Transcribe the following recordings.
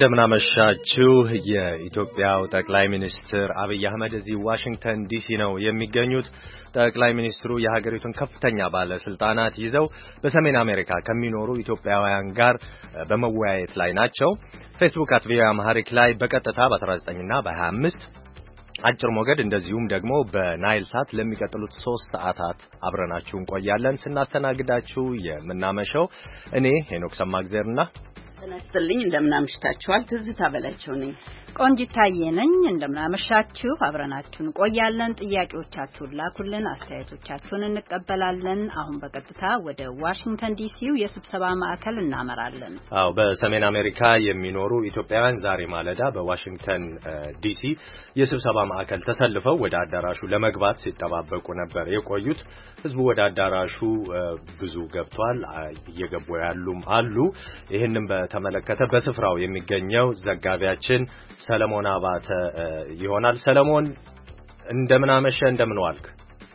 እንደምናመሻችሁ የኢትዮጵያው ጠቅላይ ሚኒስትር አብይ አህመድ እዚህ ዋሽንግተን ዲሲ ነው የሚገኙት። ጠቅላይ ሚኒስትሩ የሀገሪቱን ከፍተኛ ባለስልጣናት ይዘው በሰሜን አሜሪካ ከሚኖሩ ኢትዮጵያውያን ጋር በመወያየት ላይ ናቸው። ፌስቡክ @viaamharic ላይ በቀጥታ በ19 እና በ25 አጭር ሞገድ እንደዚሁም ደግሞ በናይል ሳት ለሚቀጥሉት 3 ሰዓታት አብረናችሁ እንቆያለን። ስናስተናግዳችሁ የምናመሸው እኔ ሄኖክ ሰማግዘርና ተነስተልኝ እንደምናምሽታችኋል ትዝታ በላቸው ነኝ። ቆንጂታዬ ነኝ። እንደምናመሻችሁ አብረናችሁን ቆያለን። ጥያቄዎቻችሁን ላኩልን፣ አስተያየቶቻችሁን እንቀበላለን። አሁን በቀጥታ ወደ ዋሽንግተን ዲሲው የስብሰባ ማዕከል እናመራለን። አዎ፣ በሰሜን አሜሪካ የሚኖሩ ኢትዮጵያውያን ዛሬ ማለዳ በዋሽንግተን ዲሲ የስብሰባ ማዕከል ተሰልፈው ወደ አዳራሹ ለመግባት ሲጠባበቁ ነበር የቆዩት። ህዝቡ ወደ አዳራሹ ብዙ ገብቷል፣ እየገቡ ያሉም አሉ። ይሄንን በተመለከተ በስፍራው የሚገኘው ዘጋቢያችን ሰለሞን አባተ ይሆናል። ሰለሞን እንደምን አመሸ፣ እንደምን ዋልክ?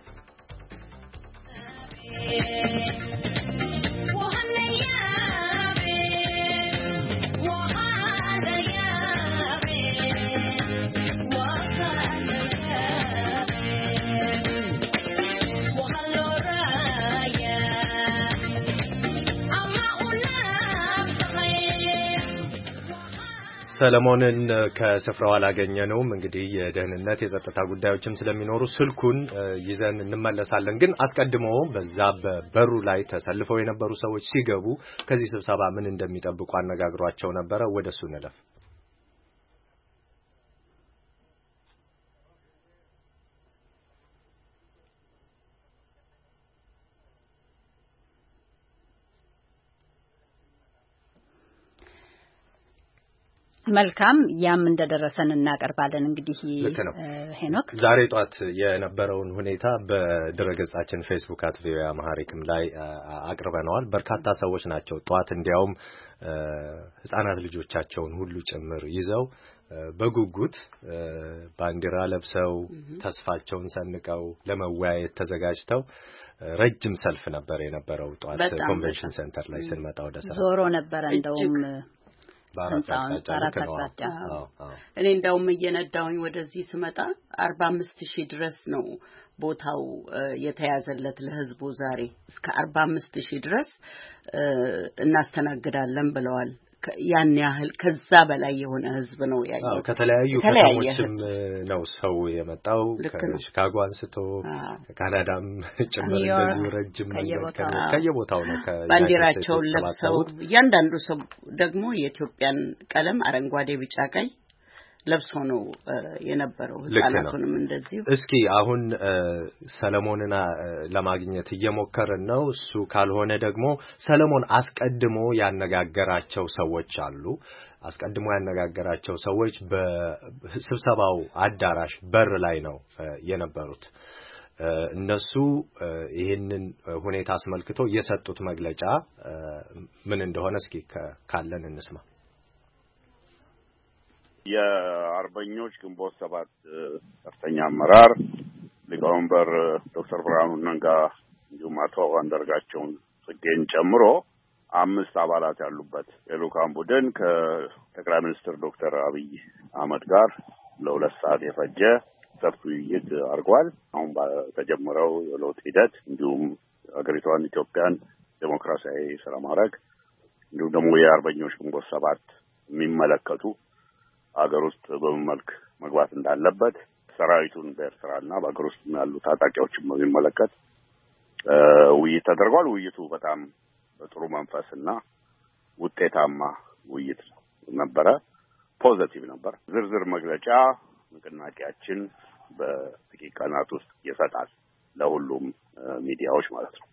ሰለሞንን ከስፍራው አላገኘነውም። እንግዲህ የደህንነት የጸጥታ ጉዳዮችም ስለሚኖሩ ስልኩን ይዘን እንመለሳለን። ግን አስቀድሞ በዛ በበሩ ላይ ተሰልፈው የነበሩ ሰዎች ሲገቡ ከዚህ ስብሰባ ምን እንደሚጠብቁ አነጋግሯቸው ነበረ። ወደሱ እንለፍ። መልካም፣ ያም እንደደረሰን እናቀርባለን። እንግዲህ ሄኖክ ዛሬ ጧት የነበረውን ሁኔታ በድረገጻችን ፌስቡክ @viaamharicም ላይ አቅርበነዋል። በርካታ ሰዎች ናቸው ጧት እንዲያውም ህፃናት ልጆቻቸውን ሁሉ ጭምር ይዘው በጉጉት ባንዲራ ለብሰው ተስፋቸውን ሰንቀው ለመወያየት ተዘጋጅተው ረጅም ሰልፍ ነበር የነበረው። ጧት ኮንቬንሽን ሴንተር ላይ ስንመጣ ወደ ሰልፍ ዞሮ ነበር እንደውም እኔ እንደውም እየነዳውኝ ወደዚህ ስመጣ 45000 ድረስ ነው ቦታው የተያዘለት ለህዝቡ። ዛሬ እስከ 45000 ድረስ እናስተናግዳለን ብለዋል። ያን ያህል ከዛ በላይ የሆነ ህዝብ ነው ያለው። ከተለያዩ ከተሞችም ነው ሰው የመጣው። ከሺካጎ አንስቶ ከካናዳም ጭምር እንደዚህ ረጅም ከየቦታው ነው ባንዲራቸውን ለብሰው። እያንዳንዱ ሰው ደግሞ የኢትዮጵያን ቀለም አረንጓዴ፣ ቢጫ፣ ቀይ ለብሶ ነው የነበረው። ህፃናቱንም እንደዚህ። እስኪ አሁን ሰለሞንን ለማግኘት እየሞከርን ነው። እሱ ካልሆነ ደግሞ ሰለሞን አስቀድሞ ያነጋገራቸው ሰዎች አሉ። አስቀድሞ ያነጋገራቸው ሰዎች በስብሰባው አዳራሽ በር ላይ ነው የነበሩት። እነሱ ይሄንን ሁኔታ አስመልክቶ የሰጡት መግለጫ ምን እንደሆነ እስኪ ካለን እንስማ። የአርበኞች ግንቦት 7 ከፍተኛ አመራር ሊቀመንበር ዶክተር ብርሃኑ ነጋ እንዲሁም አቶ አንዳርጋቸውን ጽጌን ጨምሮ 5 አባላት ያሉበት የልኡካን ቡድን ከጠቅላይ ሚኒስትር ዶክተር አብይ አህመድ ጋር ለ2 ሰዓት የፈጀ ሰፊ ውይይት አድርጓል። አሁን በተጀመረው የለውጥ ሂደት እንዲሁም ሀገሪቷን ኢትዮጵያን ዴሞክራሲያዊ ስራ ማድረግ እንዲሁም ደግሞ የአርበኞች ግንቦት 7 የሚመለከቱ አገር ውስጥ በመልክ መግባት እንዳለበት ሰራዊቱን በኤርትራና በአገር ውስጥ ያሉ ታጣቂዎችን በሚመለከት ውይይት ተደርጓል። ውይይቱ በጣም በጥሩ መንፈስና ውጤታማ ውይይት ነበረ። ፖዚቲቭ ነበር። ዝርዝር መግለጫ ንቅናቄያችን በጥቂት ቀናት ውስጥ ይሰጣል ለሁሉም ሚዲያዎች ማለት ነው።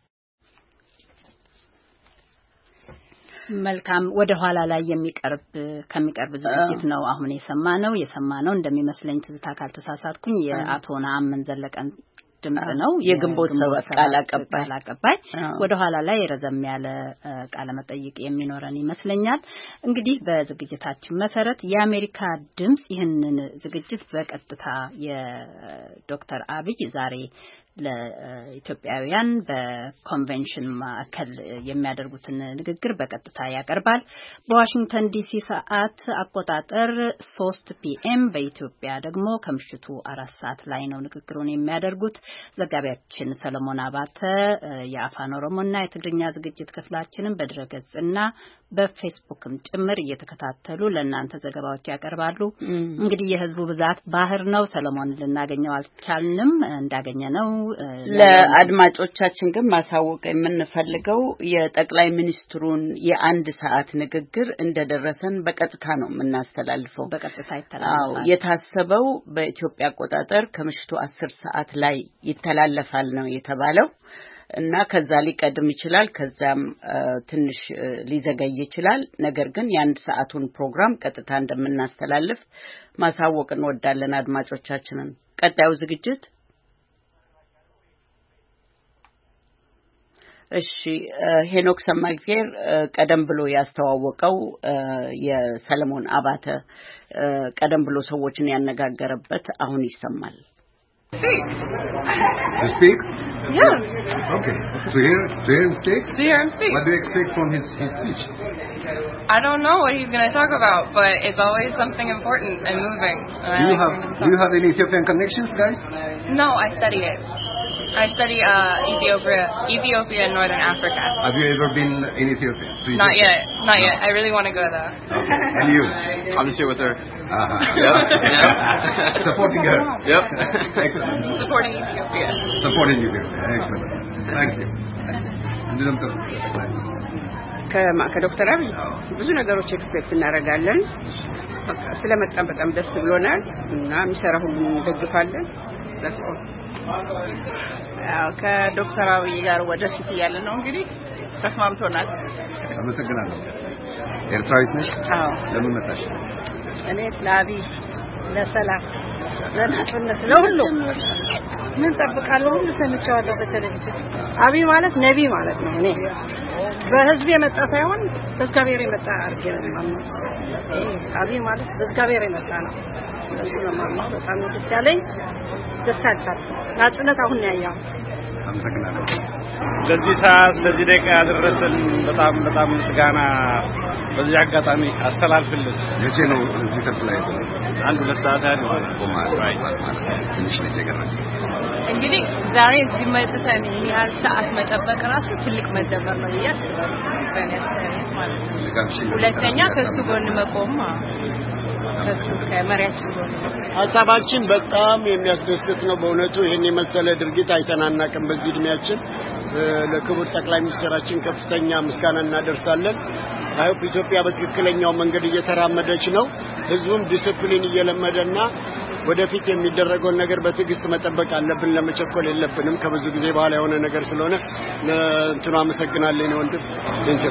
መልካም፣ ወደ ኋላ ላይ ከሚቀርብ ዝግጅት ነው አሁን የሰማነው እንደሚመስለኝ ትዝታ ካልተሳሳትኩኝ የአቶ ነአምን ዘለቀን ድምጽ ነው። የግንቦት 7 ቃል አቀባይ ወደ ኋላ ላይ ረዘም ያለ ቃለ መጠይቅ የሚኖረን ይመስለኛል። እንግዲህ በዝግጅታችን መሰረት የአሜሪካ ድምጽ ይህንን ዝግጅት በቀጥታ የዶክተር አብይ ዛሬ ለኢትዮጵያውያን በኮንቬንሽን ማዕከል የሚያደርጉትን ንግግር በቀጥታ ያቀርባል። በዋሽንግተን ዲሲ ሰዓት አቆጣጠር 3 PM በኢትዮጵያ ደግሞ ከምሽቱ 4 ሰዓት ላይ ነው ንግግሩን የሚያደርጉት። ዘጋቢያችን ሰለሞን አባተ የአፋን ኦሮሞና የትግርኛ ዝግጅት ክፍላችንን በድረገጽና በፌስቡክም ጭምር እየተከታተሉ ለእናንተ ዘገባዎች ያቀርባሉ። እንግዲህ የህዝቡ ብዛት ባህር ነው። ሰለሞን ልናገኘው አልቻልንም። እንዳገኘነው ለአድማጮቻችን ግን ማሳወቅ የምንፈልገው የጠቅላይ ሚኒስትሩን የአንድ ሰዓት ንግግር እንደደረሰን በቀጥታ ነው የምናስተላልፈው። በቀጥታ ይተላለፋል። የታሰበው በኢትዮጵያ አቆጣጠር ከምሽቱ 10 ሰዓት ላይ ይተላለፋል ነው የተባለው እና ከዛ ሊቀድም ይችላል፣ ከዛም ትንሽ ሊዘገይ ይችላል። ነገር ግን የአንድ ሰዓቱን ፕሮግራም ቀጥታ እንደምናስተላልፍ ማሳወቅ እንወዳለን አድማጮቻችንን። ቀጣዩ ዝግጅት እሺ ሄኖክ ሰማግዜር ቀደም ብሎ ያስተዋወቀው የሰለሞን አባተ ቀደም ብሎ ሰዎችን ያነጋገረበት አሁን ይሰማል። To speak? Yes. Okay. To hear him speak? To hear him speak. What do you expect from his speech? I don't know what he's going to talk about, but it's always something important and moving. Do you have any Ethiopian connections, guys? No, I study it. I study Ethiopia and Northern Africa. Have you ever been in Ethiopia? Not yet. Not yet. I really want to go though. Okay. And you? I'm just here with her. Yep. Supporting her. Yep. Excellent. Supporting Ethiopia. Supporting Ethiopia. Excellent. Thank you. ከዶክተር አብይ ብዙ ነገሮች ኤክስፔክት እናደርጋለን። በቃ ስለመጣን በጣም ደስ ብሎናል እና የሚሰራ ሁሉ እንደግፋለን። ለሰው ያው ከዶክተር አብይ ጋር ወደፊት ያለ ነው እንግዲህ ተስማምቶናል። አመሰግናለሁ። ኤርትራዊት ነሽ? አዎ። ለምን መጣሽ? እኔ ለአብይ ለሰላም ለነጻነት ለሁሉ ምን ጠብቃለሁ ሁሉ ሰምቻለሁ በቴሌቪዥን። አብይ ማለት ነብይ ማለት ነው። እኔ በህዝብ የመጣ ሳይሆን በእግዚአብሔር የመጣ አርጌ ነው ማለት አብይ ማለት በእግዚአብሔር የመጣ ነው። ስለማማ በጣም ደስ ያለኝ ደስታቻል ናጽነት አሁን ያያው አመሰግናለሁ። በዚህ ሰዓት በዚህ ደቂቃ ያደረሰን በጣም ምስጋና በዚህ አጋጣሚ አስተላልፍልን። መቼ ነው እዚህ ተፍላይ አንድ ለሰዓት ያለው ትንሽ ነው የገረመኝ። እንግዲህ ዛሬ እዚህ መጥተን ያህል ሰዓት መጠበቅ ራሱ ትልቅ መደመር ነው ሁለተኛ ከሱ ጎን መቆም ከሱ ከመሪያችን ጎን ሐሳባችን በጣም የሚያስደስት ነው። በእውነቱ ይሄን የመሰለ ድርጊት አይተናናቅም በዚህ እድሜያችን። ለክቡር ጠቅላይ ሚኒስትራችን ከፍተኛ ምስጋና እናደርሳለን። አይሆፕ ኢትዮጵያ በትክክለኛው መንገድ እየተራመደች ነው። ህዝቡም ዲሲፕሊን እየለመደና ወደፊት የሚደረገውን ነገር በትዕግስት መጠበቅ አለብን። ለመቸኮል የለብንም። ከብዙ ጊዜ በኋላ የሆነ ነገር ስለሆነ እንትኑ አመሰግናለሁ ነው ወንድም ቴንኪው።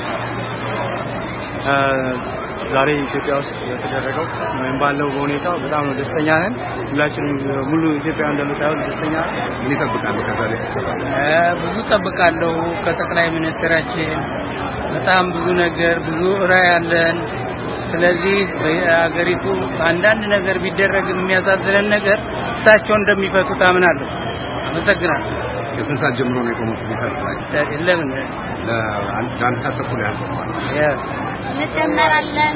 ዛሬ ኢትዮጵያ ውስጥ የተደረገው ምን ባለው ሁኔታ በጣም ደስተኛ ነን። ሁላችንም ሙሉ ኢትዮጵያ እንደምታዩት ደስተኛ ምን ይጠብቃሉ? ከዛሬ ስብሰባ ብዙ ጠብቃለሁ ከጠቅላይ ሚኒስትራችን በጣም ብዙ ነገር ብዙ ራዕይ አለን። ስለዚህ በአገሪቱ አንዳንድ ነገር ቢደረግ የሚያሳዝነን ነገር እሳቸው እንደሚፈቱ ታምናለሁ። አመሰግናለሁ። ከስንት ሰዓት ጀምሮ ነው የቆሙት? ለምን ለአንድ ሰዓት ተኩል ያህል ማለት ነው። እንተመራለን።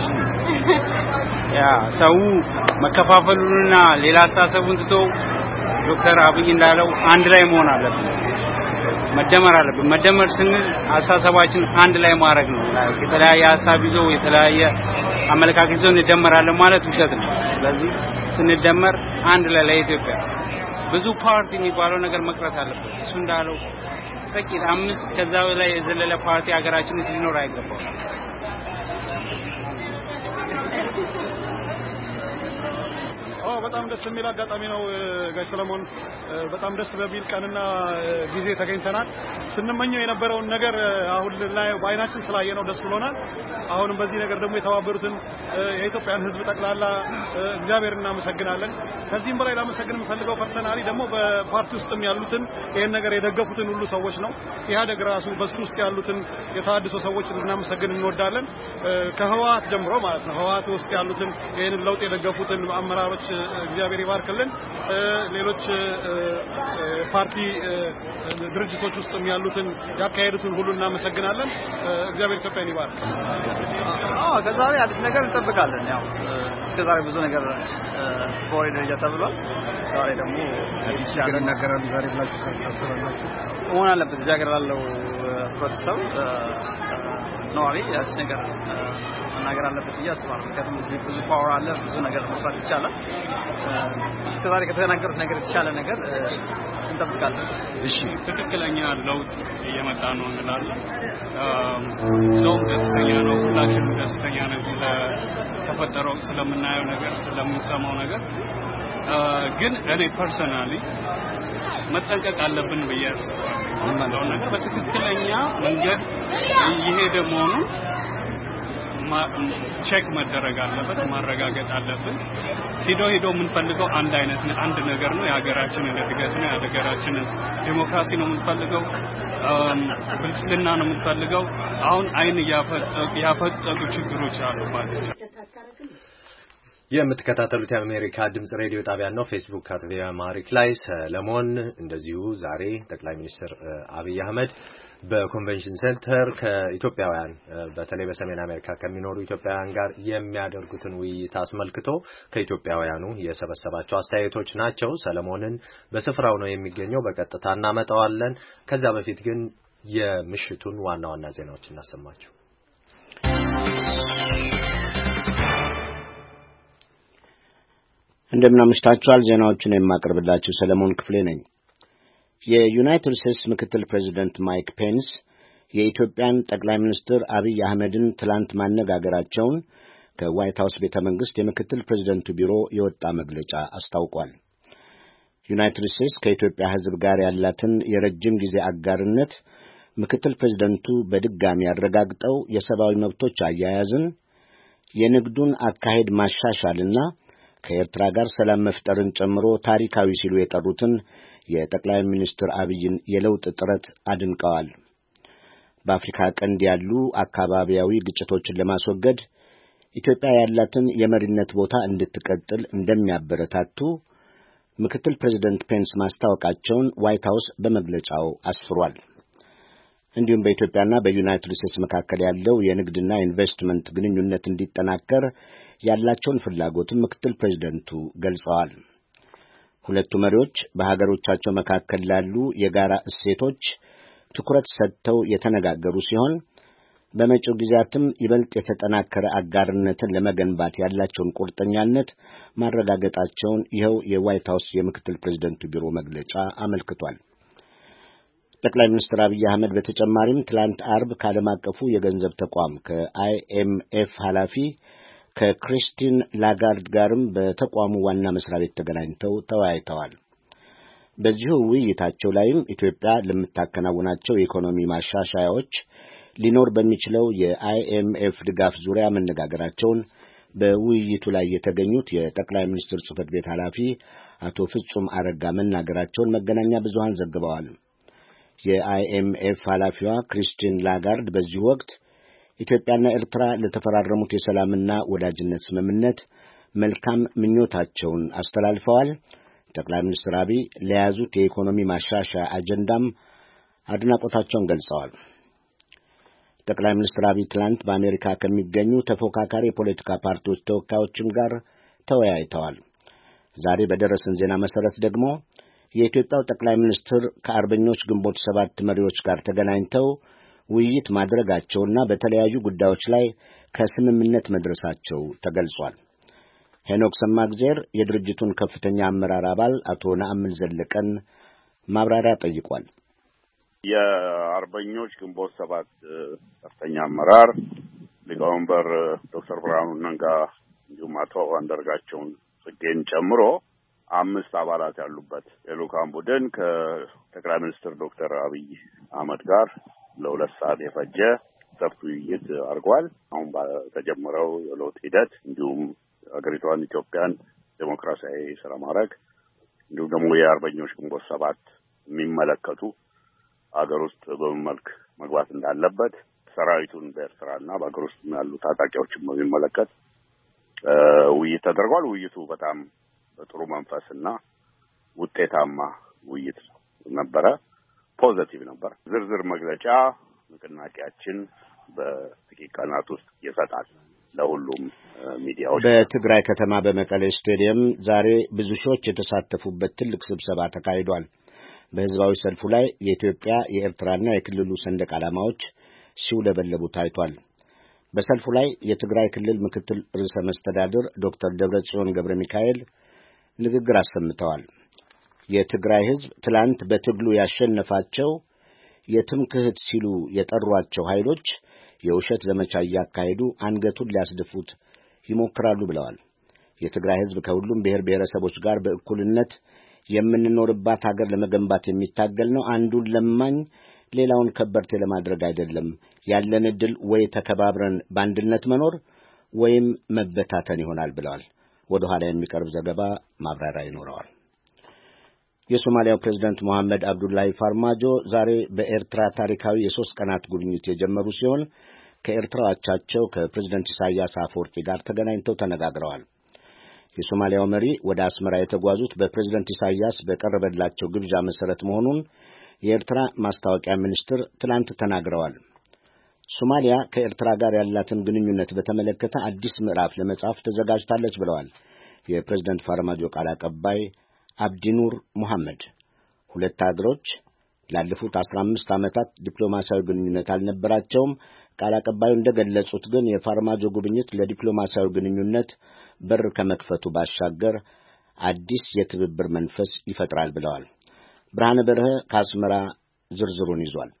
ያ ሰው መከፋፈሉንና ሌላ አስተሳሰቡን ትቶ ዶክተር አብይ እንዳለው አንድ ላይ መሆን አለበት። መደመር አለበት። መደመር ስንል አስተሳሰባችን አንድ ላይ ማድረግ ነው። የተለያየ ሐሳብ ይዞ የተለያየ አመለካከት ይዞ እንደመራለን ማለት ውሸት ነው። ስለዚህ ስንደመር አንድ ላይ ለኢትዮጵያ ብዙ ፓርቲ የሚባለው ነገር መቅረት አለበት። እሱ እንዳለው ጥቂት 5 ከዛ በላይ የዘለለ ፓርቲ ሀገራችን ሊኖር አይገባም። በጣም ደስ የሚል አጋጣሚ ነው ጋሽ ሰለሞን። በጣም ደስ በሚል ቀንና ጊዜ ተገኝተናል። ስንመኘው የነበረውን ነገር አሁን ላይ በአይናችን ስላየነው ደስ ብሎናል። አሁንም በዚህ ነገር ደግሞ የተባበሩትን የኢትዮጵያን ሕዝብ ጠቅላላ እግዚአብሔር እናመሰግናለን። ከዚህም በላይ ላመሰግን የምፈልገው ፐርሰናሊ ደግሞ በፓርቲ ውስጥም ያሉትን ይሄን ነገር የደገፉትን ሁሉ ሰዎች ነው። ኢህአዴግ ራሱ በሱ ውስጥ ያሉትን የተሃድሶ ሰዎች እናመሰግን እንወዳለን። ከህወሓት ጀምሮ ማለት ነው። ህወሓት ውስጥ ያሉትን ይሄን ለውጥ የደገፉትን አመራሮች እግዚአብሔር ይባርክልን። ሌሎች ፓርቲ ድርጅቶች ውስጥም ያሉትን ያካሄዱትን ሁሉ እናመሰግናለን። እግዚአብሔር ኢትዮጵያን ይባርክ። ከዛሬ አዲስ ነገር እንጠብቃለን። ያው እስከዛሬ ብዙ ነገር በወሬ ደረጃ ተብሏል። ዛሬ ደግሞ አዲስ ነገር ዛሬ ብላችሁ ታስባላችሁ ሆነ አለበት እዚህ ሀገር ላለው ህብረተሰብ ነዋሪ አዲስ ነገር መናገር አለበት ብዬ አስባለሁ። ምክንያቱም ብዙ ፓወር አለ፣ ብዙ ነገር መስራት ይቻላል። እስከዛሬ ከተናገሩት ነገር የተሻለ ነገር እንጠብቃለን። እሺ፣ ትክክለኛ ለውጥ እየመጣ ነው እንላለን። ሰውም ደስተኛ ነው፣ ሁላችንም ደስተኛ ነን እዚህ ለተፈጠረው ስለምናየው ነገር ስለምንሰማው ነገር። ግን እኔ ፐርሰናሊ መጠንቀቅ አለብን ብዬ አስባለሁ። ነገር በትክክለኛ መንገድ እየሄደ መሆኑን ቼክ መደረግ አለበት፣ ማረጋገጥ አለብን። ሄዶ የምንፈልገው አንድ ነገር ነው። የሀገራችንን እድገት ነው፣ የሀገራችንን ዲሞክራሲ ነው የምንፈልገው፣ ብልጽግና ነው የምንፈልገው። አሁን አይን ያፈጠጡ ችግሮች አሉ ማለት ነው። የምትከታተሉት የአሜሪካ ድምጽ ሬዲዮ ጣቢያ ነው። ፌስቡክ አትቪያ ማሪክ ላይ ሰለሞን እንደዚሁ ዛሬ ጠቅላይ ሚኒስትር አብይ አህመድ በኮንቬንሽን ሴንተር ከኢትዮጵያውያን በተለይ በሰሜን አሜሪካ ከሚኖሩ ኢትዮጵያውያን ጋር የሚያደርጉትን ውይይት አስመልክቶ ከኢትዮጵያውያኑ የሰበሰባቸው አስተያየቶች ናቸው። ሰለሞንን በስፍራው ነው የሚገኘው፣ በቀጥታ እናመጣዋለን። ከዛ በፊት ግን የምሽቱን ዋና ዋና ዜናዎች እናሰማችሁ። እንደምናመሽታችኋል። ዜናዎቹን የማቀርብላችሁ ሰለሞን ክፍሌ ነኝ። የዩናይትድ ስቴትስ ምክትል ፕሬዚደንት ማይክ ፔንስ የኢትዮጵያን ጠቅላይ ሚኒስትር አብይ አህመድን ትላንት ማነጋገራቸውን ከዋይት ሃውስ ቤተ መንግሥት የምክትል ፕሬዚደንቱ ቢሮ የወጣ መግለጫ አስታውቋል። ዩናይትድ ስቴትስ ከኢትዮጵያ ሕዝብ ጋር ያላትን የረጅም ጊዜ አጋርነት ምክትል ፕሬዚደንቱ በድጋሚ አረጋግጠው የሰብአዊ መብቶች አያያዝን፣ የንግዱን አካሄድ ማሻሻልና ከኤርትራ ጋር ሰላም መፍጠርን ጨምሮ ታሪካዊ ሲሉ የጠሩትን የጠቅላይ ሚኒስትር አብይን የለውጥ ጥረት አድንቀዋል። በአፍሪካ ቀንድ ያሉ አካባቢያዊ ግጭቶችን ለማስወገድ ኢትዮጵያ ያላትን የመሪነት ቦታ እንድትቀጥል እንደሚያበረታቱ ምክትል ፕሬዚደንት ፔንስ ማስታወቃቸውን ዋይት ሃውስ በመግለጫው አስፍሯል። እንዲሁም በኢትዮጵያና በዩናይትድ ስቴትስ መካከል ያለው የንግድና ኢንቨስትመንት ግንኙነት እንዲጠናከር ያላቸውን ፍላጎትም ምክትል ፕሬዚደንቱ ገልጸዋል። ሁለቱ መሪዎች በሀገሮቻቸው መካከል ላሉ የጋራ እሴቶች ትኩረት ሰጥተው የተነጋገሩ ሲሆን በመጪው ጊዜያትም ይበልጥ የተጠናከረ አጋርነትን ለመገንባት ያላቸውን ቁርጠኛነት ማረጋገጣቸውን ይኸው የዋይት ሃውስ የምክትል ፕሬዚደንቱ ቢሮ መግለጫ አመልክቷል። ጠቅላይ ሚኒስትር አብይ አህመድ በተጨማሪም ትላንት አርብ ከዓለም አቀፉ የገንዘብ ተቋም ከአይኤምኤፍ ኃላፊ ከክሪስቲን ላጋርድ ጋርም በተቋሙ ዋና መስሪያ ቤት ተገናኝተው ተወያይተዋል። በዚሁ ውይይታቸው ላይም ኢትዮጵያ ለምታከናውናቸው የኢኮኖሚ ማሻሻያዎች ሊኖር በሚችለው የአይኤምኤፍ ድጋፍ ዙሪያ መነጋገራቸውን በውይይቱ ላይ የተገኙት የጠቅላይ ሚኒስትር ጽሕፈት ቤት ኃላፊ አቶ ፍጹም አረጋ መናገራቸውን መገናኛ ብዙሃን ዘግበዋል። የአይኤምኤፍ ኃላፊዋ ክሪስቲን ላጋርድ በዚህ ወቅት ኢትዮጵያና ኤርትራ ለተፈራረሙት የሰላምና ወዳጅነት ስምምነት መልካም ምኞታቸውን አስተላልፈዋል። ጠቅላይ ሚኒስትር አብይ ለያዙት የኢኮኖሚ ማሻሻያ አጀንዳም አድናቆታቸውን ገልጸዋል። ጠቅላይ ሚኒስትር አብይ ትላንት በአሜሪካ ከሚገኙ ተፎካካሪ የፖለቲካ ፓርቲዎች ተወካዮችም ጋር ተወያይተዋል። ዛሬ በደረሰን ዜና መሰረት ደግሞ የኢትዮጵያው ጠቅላይ ሚኒስትር ከአርበኞች ግንቦት 7 መሪዎች ጋር ተገናኝተው ውይይት ማድረጋቸውና በተለያዩ ጉዳዮች ላይ ከስምምነት መድረሳቸው ተገልጿል። ሄኖክ ሰማግዜር የድርጅቱን ከፍተኛ አመራር አባል አቶ ነአምን ዘለቀን ማብራሪያ ጠይቋል። የአርበኞች ግንቦት 7 ከፍተኛ አመራር ሊቀመንበር ዶክተር ብርሃኑ ነጋ እንዲሁም አቶ አንዳርጋቸውን ጽጌን ጨምሮ 5 አባላት ያሉበት የልኡካን ቡድን ከጠቅላይ ሚኒስትር ዶክተር አብይ አህመድ ጋር ለ2 ሰዓት የፈጀ ሰፊ ውይይት አድርጓል። አሁን በተጀመረው የለውጥ ሂደት እንዲሁም ሀገሪቷን ኢትዮጵያን ዴሞክራሲያዊ ስራ ማድረግ እንዲሁም ደግሞ የአርበኞች ግንቦት 7 የሚመለከቱ ሀገር ውስጥ በምን መልክ መግባት እንዳለበት ሰራዊቱን በኤርትራና በሀገር ውስጥ ያሉ ታጣቂዎችን በሚመለከት ውይይት ተደርጓል። ውይይቱ በጣም በጥሩ መንፈስና ውጤታማ ውይይት ነበረ። ፖዚቲቭ ነበር። ዝርዝር መግለጫ ንቅናቄያችን በጥቂት ቀናት ውስጥ ይሰጣል ለሁሉም ሚዲያዎች። በትግራይ ከተማ በመቀሌ ስቴዲየም ዛሬ ብዙ ሺዎች የተሳተፉበት ትልቅ ስብሰባ ተካሂዷል። በህዝባዊ ሰልፉ ላይ የኢትዮጵያ የኤርትራና የክልሉ ሰንደቅ ዓላማዎች ሲውለበለቡ ታይቷል። በሰልፉ ላይ የትግራይ ክልል ምክትል ርዕሰ መስተዳድር ዶክተር ደብረጽዮን ገብረ ሚካኤል ንግግር አሰምተዋል። የትግራይ ህዝብ ትላንት በትግሉ ያሸነፋቸው የትምክህት ሲሉ የጠሯቸው ኃይሎች የውሸት ዘመቻ እያካሄዱ አንገቱን ሊያስደፉት ይሞክራሉ ብለዋል። የትግራይ ህዝብ ከሁሉም ብሔር ብሔረሰቦች ጋር በእኩልነት የምንኖርባት ሀገር ለመገንባት የሚታገል ነው። አንዱን ለማኝ ሌላውን ከበርቴ ለማድረግ አይደለም። ያለን ዕድል ወይ ተከባብረን በአንድነት መኖር ወይም መበታተን ይሆናል ብለዋል። ወደ ኋላ የሚቀርብ ዘገባ ማብራሪያ ይኖረዋል። የሶማሊያው ፕሬዝዳንት መሐመድ አብዱላሂ ፋርማጆ ዛሬ በኤርትራ ታሪካዊ የ3 ቀናት ጉብኝት የጀመሩ ሲሆን ከኤርትራ አቻቸው ከፕሬዝዳንት ኢሳያስ አፈወርቂ ጋር ተገናኝተው ተነጋግረዋል። የሶማሊያው መሪ ወደ አስመራ የተጓዙት በፕሬዝዳንት ኢሳያስ በቀረበላቸው ግብዣ መሰረት መሆኑን የኤርትራ ማስታወቂያ ሚኒስትር ትላንት ተናግረዋል። ሶማሊያ ከኤርትራ ጋር ያላትን ግንኙነት በተመለከተ አዲስ ምዕራፍ ለመጻፍ ተዘጋጅታለች ብለዋል የፕሬዝዳንት ፋርማጆ ቃል አቀባይ አብዲኑር ሙሐመድ። ሁለት አገሮች ላለፉት 15 ዓመታት ዲፕሎማሲያዊ ግንኙነት አልነበራቸውም። ቃል አቀባዩ እንደገለጹት ግን የፋርማጆ ጉብኝት ለዲፕሎማሲያዊ ግንኙነት በር ከመክፈቱ ባሻገር አዲስ የትብብር መንፈስ ይፈጥራል ብለዋል። ብርሃነ በርሀ ከአስመራ ዝርዝሩን ይዟል።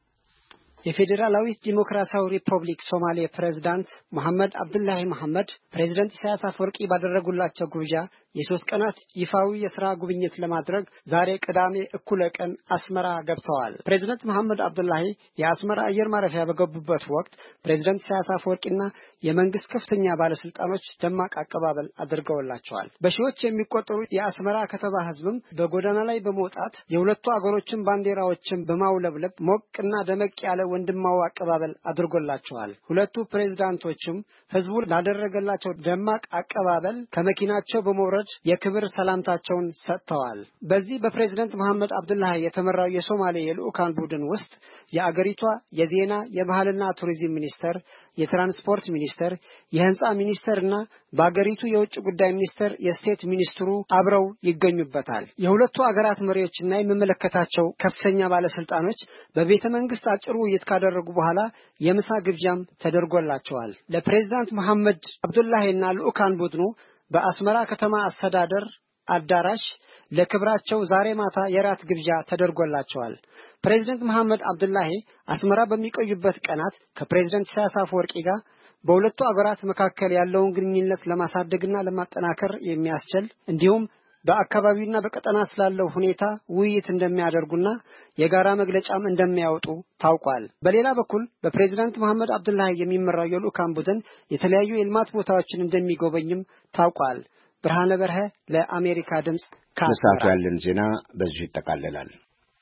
የፌዴራላዊት ዲሞክራሲያዊ ሪፐብሊክ ሶማሊያ ፕሬዝዳንት መሐመድ አብዱላሂ መሐመድ ፕሬዝዳንት ኢሳያስ አፈወርቂ ባደረጉላቸው ግብዣ የ3 ቀናት ይፋዊ የሥራ ጉብኝት ለማድረግ ዛሬ ቅዳሜ እኩለ ቀን አስመራ ገብተዋል። ፕሬዝዳንት መሐመድ አብዱላሂ የአስመራ አየር ማረፊያ በገቡበት ወቅት ፕሬዝዳንት ኢሳያስ አፈወርቂና የመንግስት ከፍተኛ ባለስልጣኖች ደማቅ አቀባበል አድርገውላቸዋል። በሺዎች የሚቆጠሩ የአስመራ ከተማ ህዝብም በጎዳና ላይ በመውጣት የሁለቱ አገሮችን ባንዲራዎችን በማውለብለብ ሞቅና ደመቅ ያለ ወንድማዊ አቀባበል አድርጎላቸዋል። ሁለቱ ፕሬዝዳንቶችም ህዝቡ ላደረገላቸው ደማቅ አቀባበል ከመኪናቸው በመውረድ የክብር ሰላምታቸውን ሰጥተዋል። በዚህ በፕሬዝዳንት መሐመድ አብዱላሂ የተመራው የሶማሊያ የልኡካን ቡድን ውስጥ የአገሪቷ የዜና የባህልና ቱሪዝም ሚኒስተር፣ የትራንስፖርት ሚኒስተር፣ የህንጻ ሚኒስተርና በአገሪቱ የውጭ ጉዳይ ሚኒስተር የስቴት ሚኒስትሩ አብረው ይገኙበታል። የሁለቱ አገራት መሪዎችና የሚመለከታቸው ከፍተኛ ባለስልጣኖች በቤተ መንግስት አጭሩ ውይይት ካደረጉ በኋላ የምሳ ግብዣም ተደርጎላቸዋል። ለፕሬዝዳንት መሐመድ አብዱላሂና ልኡካን ቡድኑ በአስመራ ከተማ አስተዳደር አዳራሽ ለክብራቸው ዛሬ ማታ የራት ግብዣ ተደርጎላቸዋል። ፕሬዝዳንት መሐመድ አብዱላሂ አስመራ በሚቆዩበት ቀናት ከፕሬዝዳንት ኢሳያስ አፈወርቂ ጋር በሁለቱ አገራት መካከል ያለውን ግንኙነት ለማሳደግና ለማጠናከር የሚያስችል እንዲሁም በአካባቢውና በቀጠና ስላለው ሁኔታ ውይይት እንደሚያደርጉና የጋራ መግለጫም እንደሚያወጡ ታውቋል። በሌላ በኩል በፕሬዝዳንት መሐመድ አብዱላሂ የሚመራው የልኡካን ቡድን የተለያዩ የልማት ቦታዎችን እንደሚጎበኝም ታውቋል። ብርሃነ በርሀ ለአሜሪካ ድምጽ ከሰዓቱ ያለን ዜና በዚሁ ይጠቃለላል።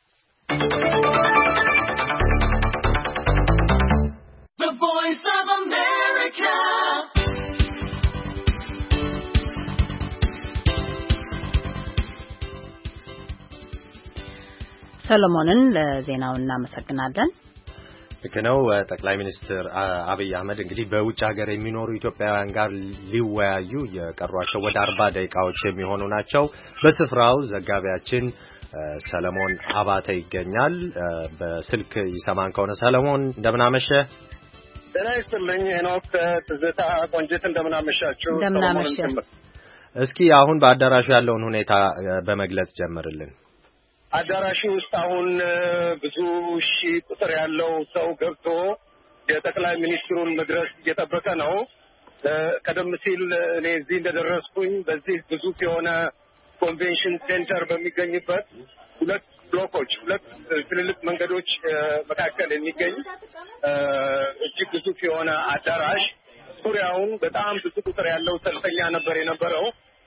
The Voice of America. ሰለሞንን ለዜናው እናመሰግናለን። ልክ ነው። ጠቅላይ ሚኒስትር አብይ አህመድ እንግዲህ በውጭ ሀገር የሚኖሩ ኢትዮጵያውያን ጋር ሊወያዩ የቀሯቸው ወደ 40 ደቂቃዎች የሚሆኑ ናቸው። በስፍራው ዘጋቢያችን ሰለሞን አባተ ይገኛል። በስልክ ይሰማን ከሆነ ሰለሞን እንደምን አመሸ? ደህና ይስጥልኝ ሄኖክ፣ ትዝታ፣ ቆንጂት እንደምን አመሻችሁ? እንደምን አመሸ? እስኪ አሁን በአዳራሹ ያለውን ሁኔታ በመግለጽ ጀምርልን። አዳራሹ ውስጥ አሁን ብዙ ሺህ ቁጥር ያለው ሰው ገብቶ የጠቅላይ ሚኒስትሩን መድረስ እየጠበቀ ነው። ቀደም ሲል እኔ እዚህ እንደደረስኩኝ በዚህ ግዙፍ የሆነ ኮንቬንሽን ሴንተር በሚገኝበት ሁለት ትልልቅ መንገዶች መካከል የሚገኝ እጅግ ግዙፍ የሆነ አዳራሽ ዙሪያውን በጣም ብዙ ቁጥር ያለው ሰልፈኛ ነበር የነበረው።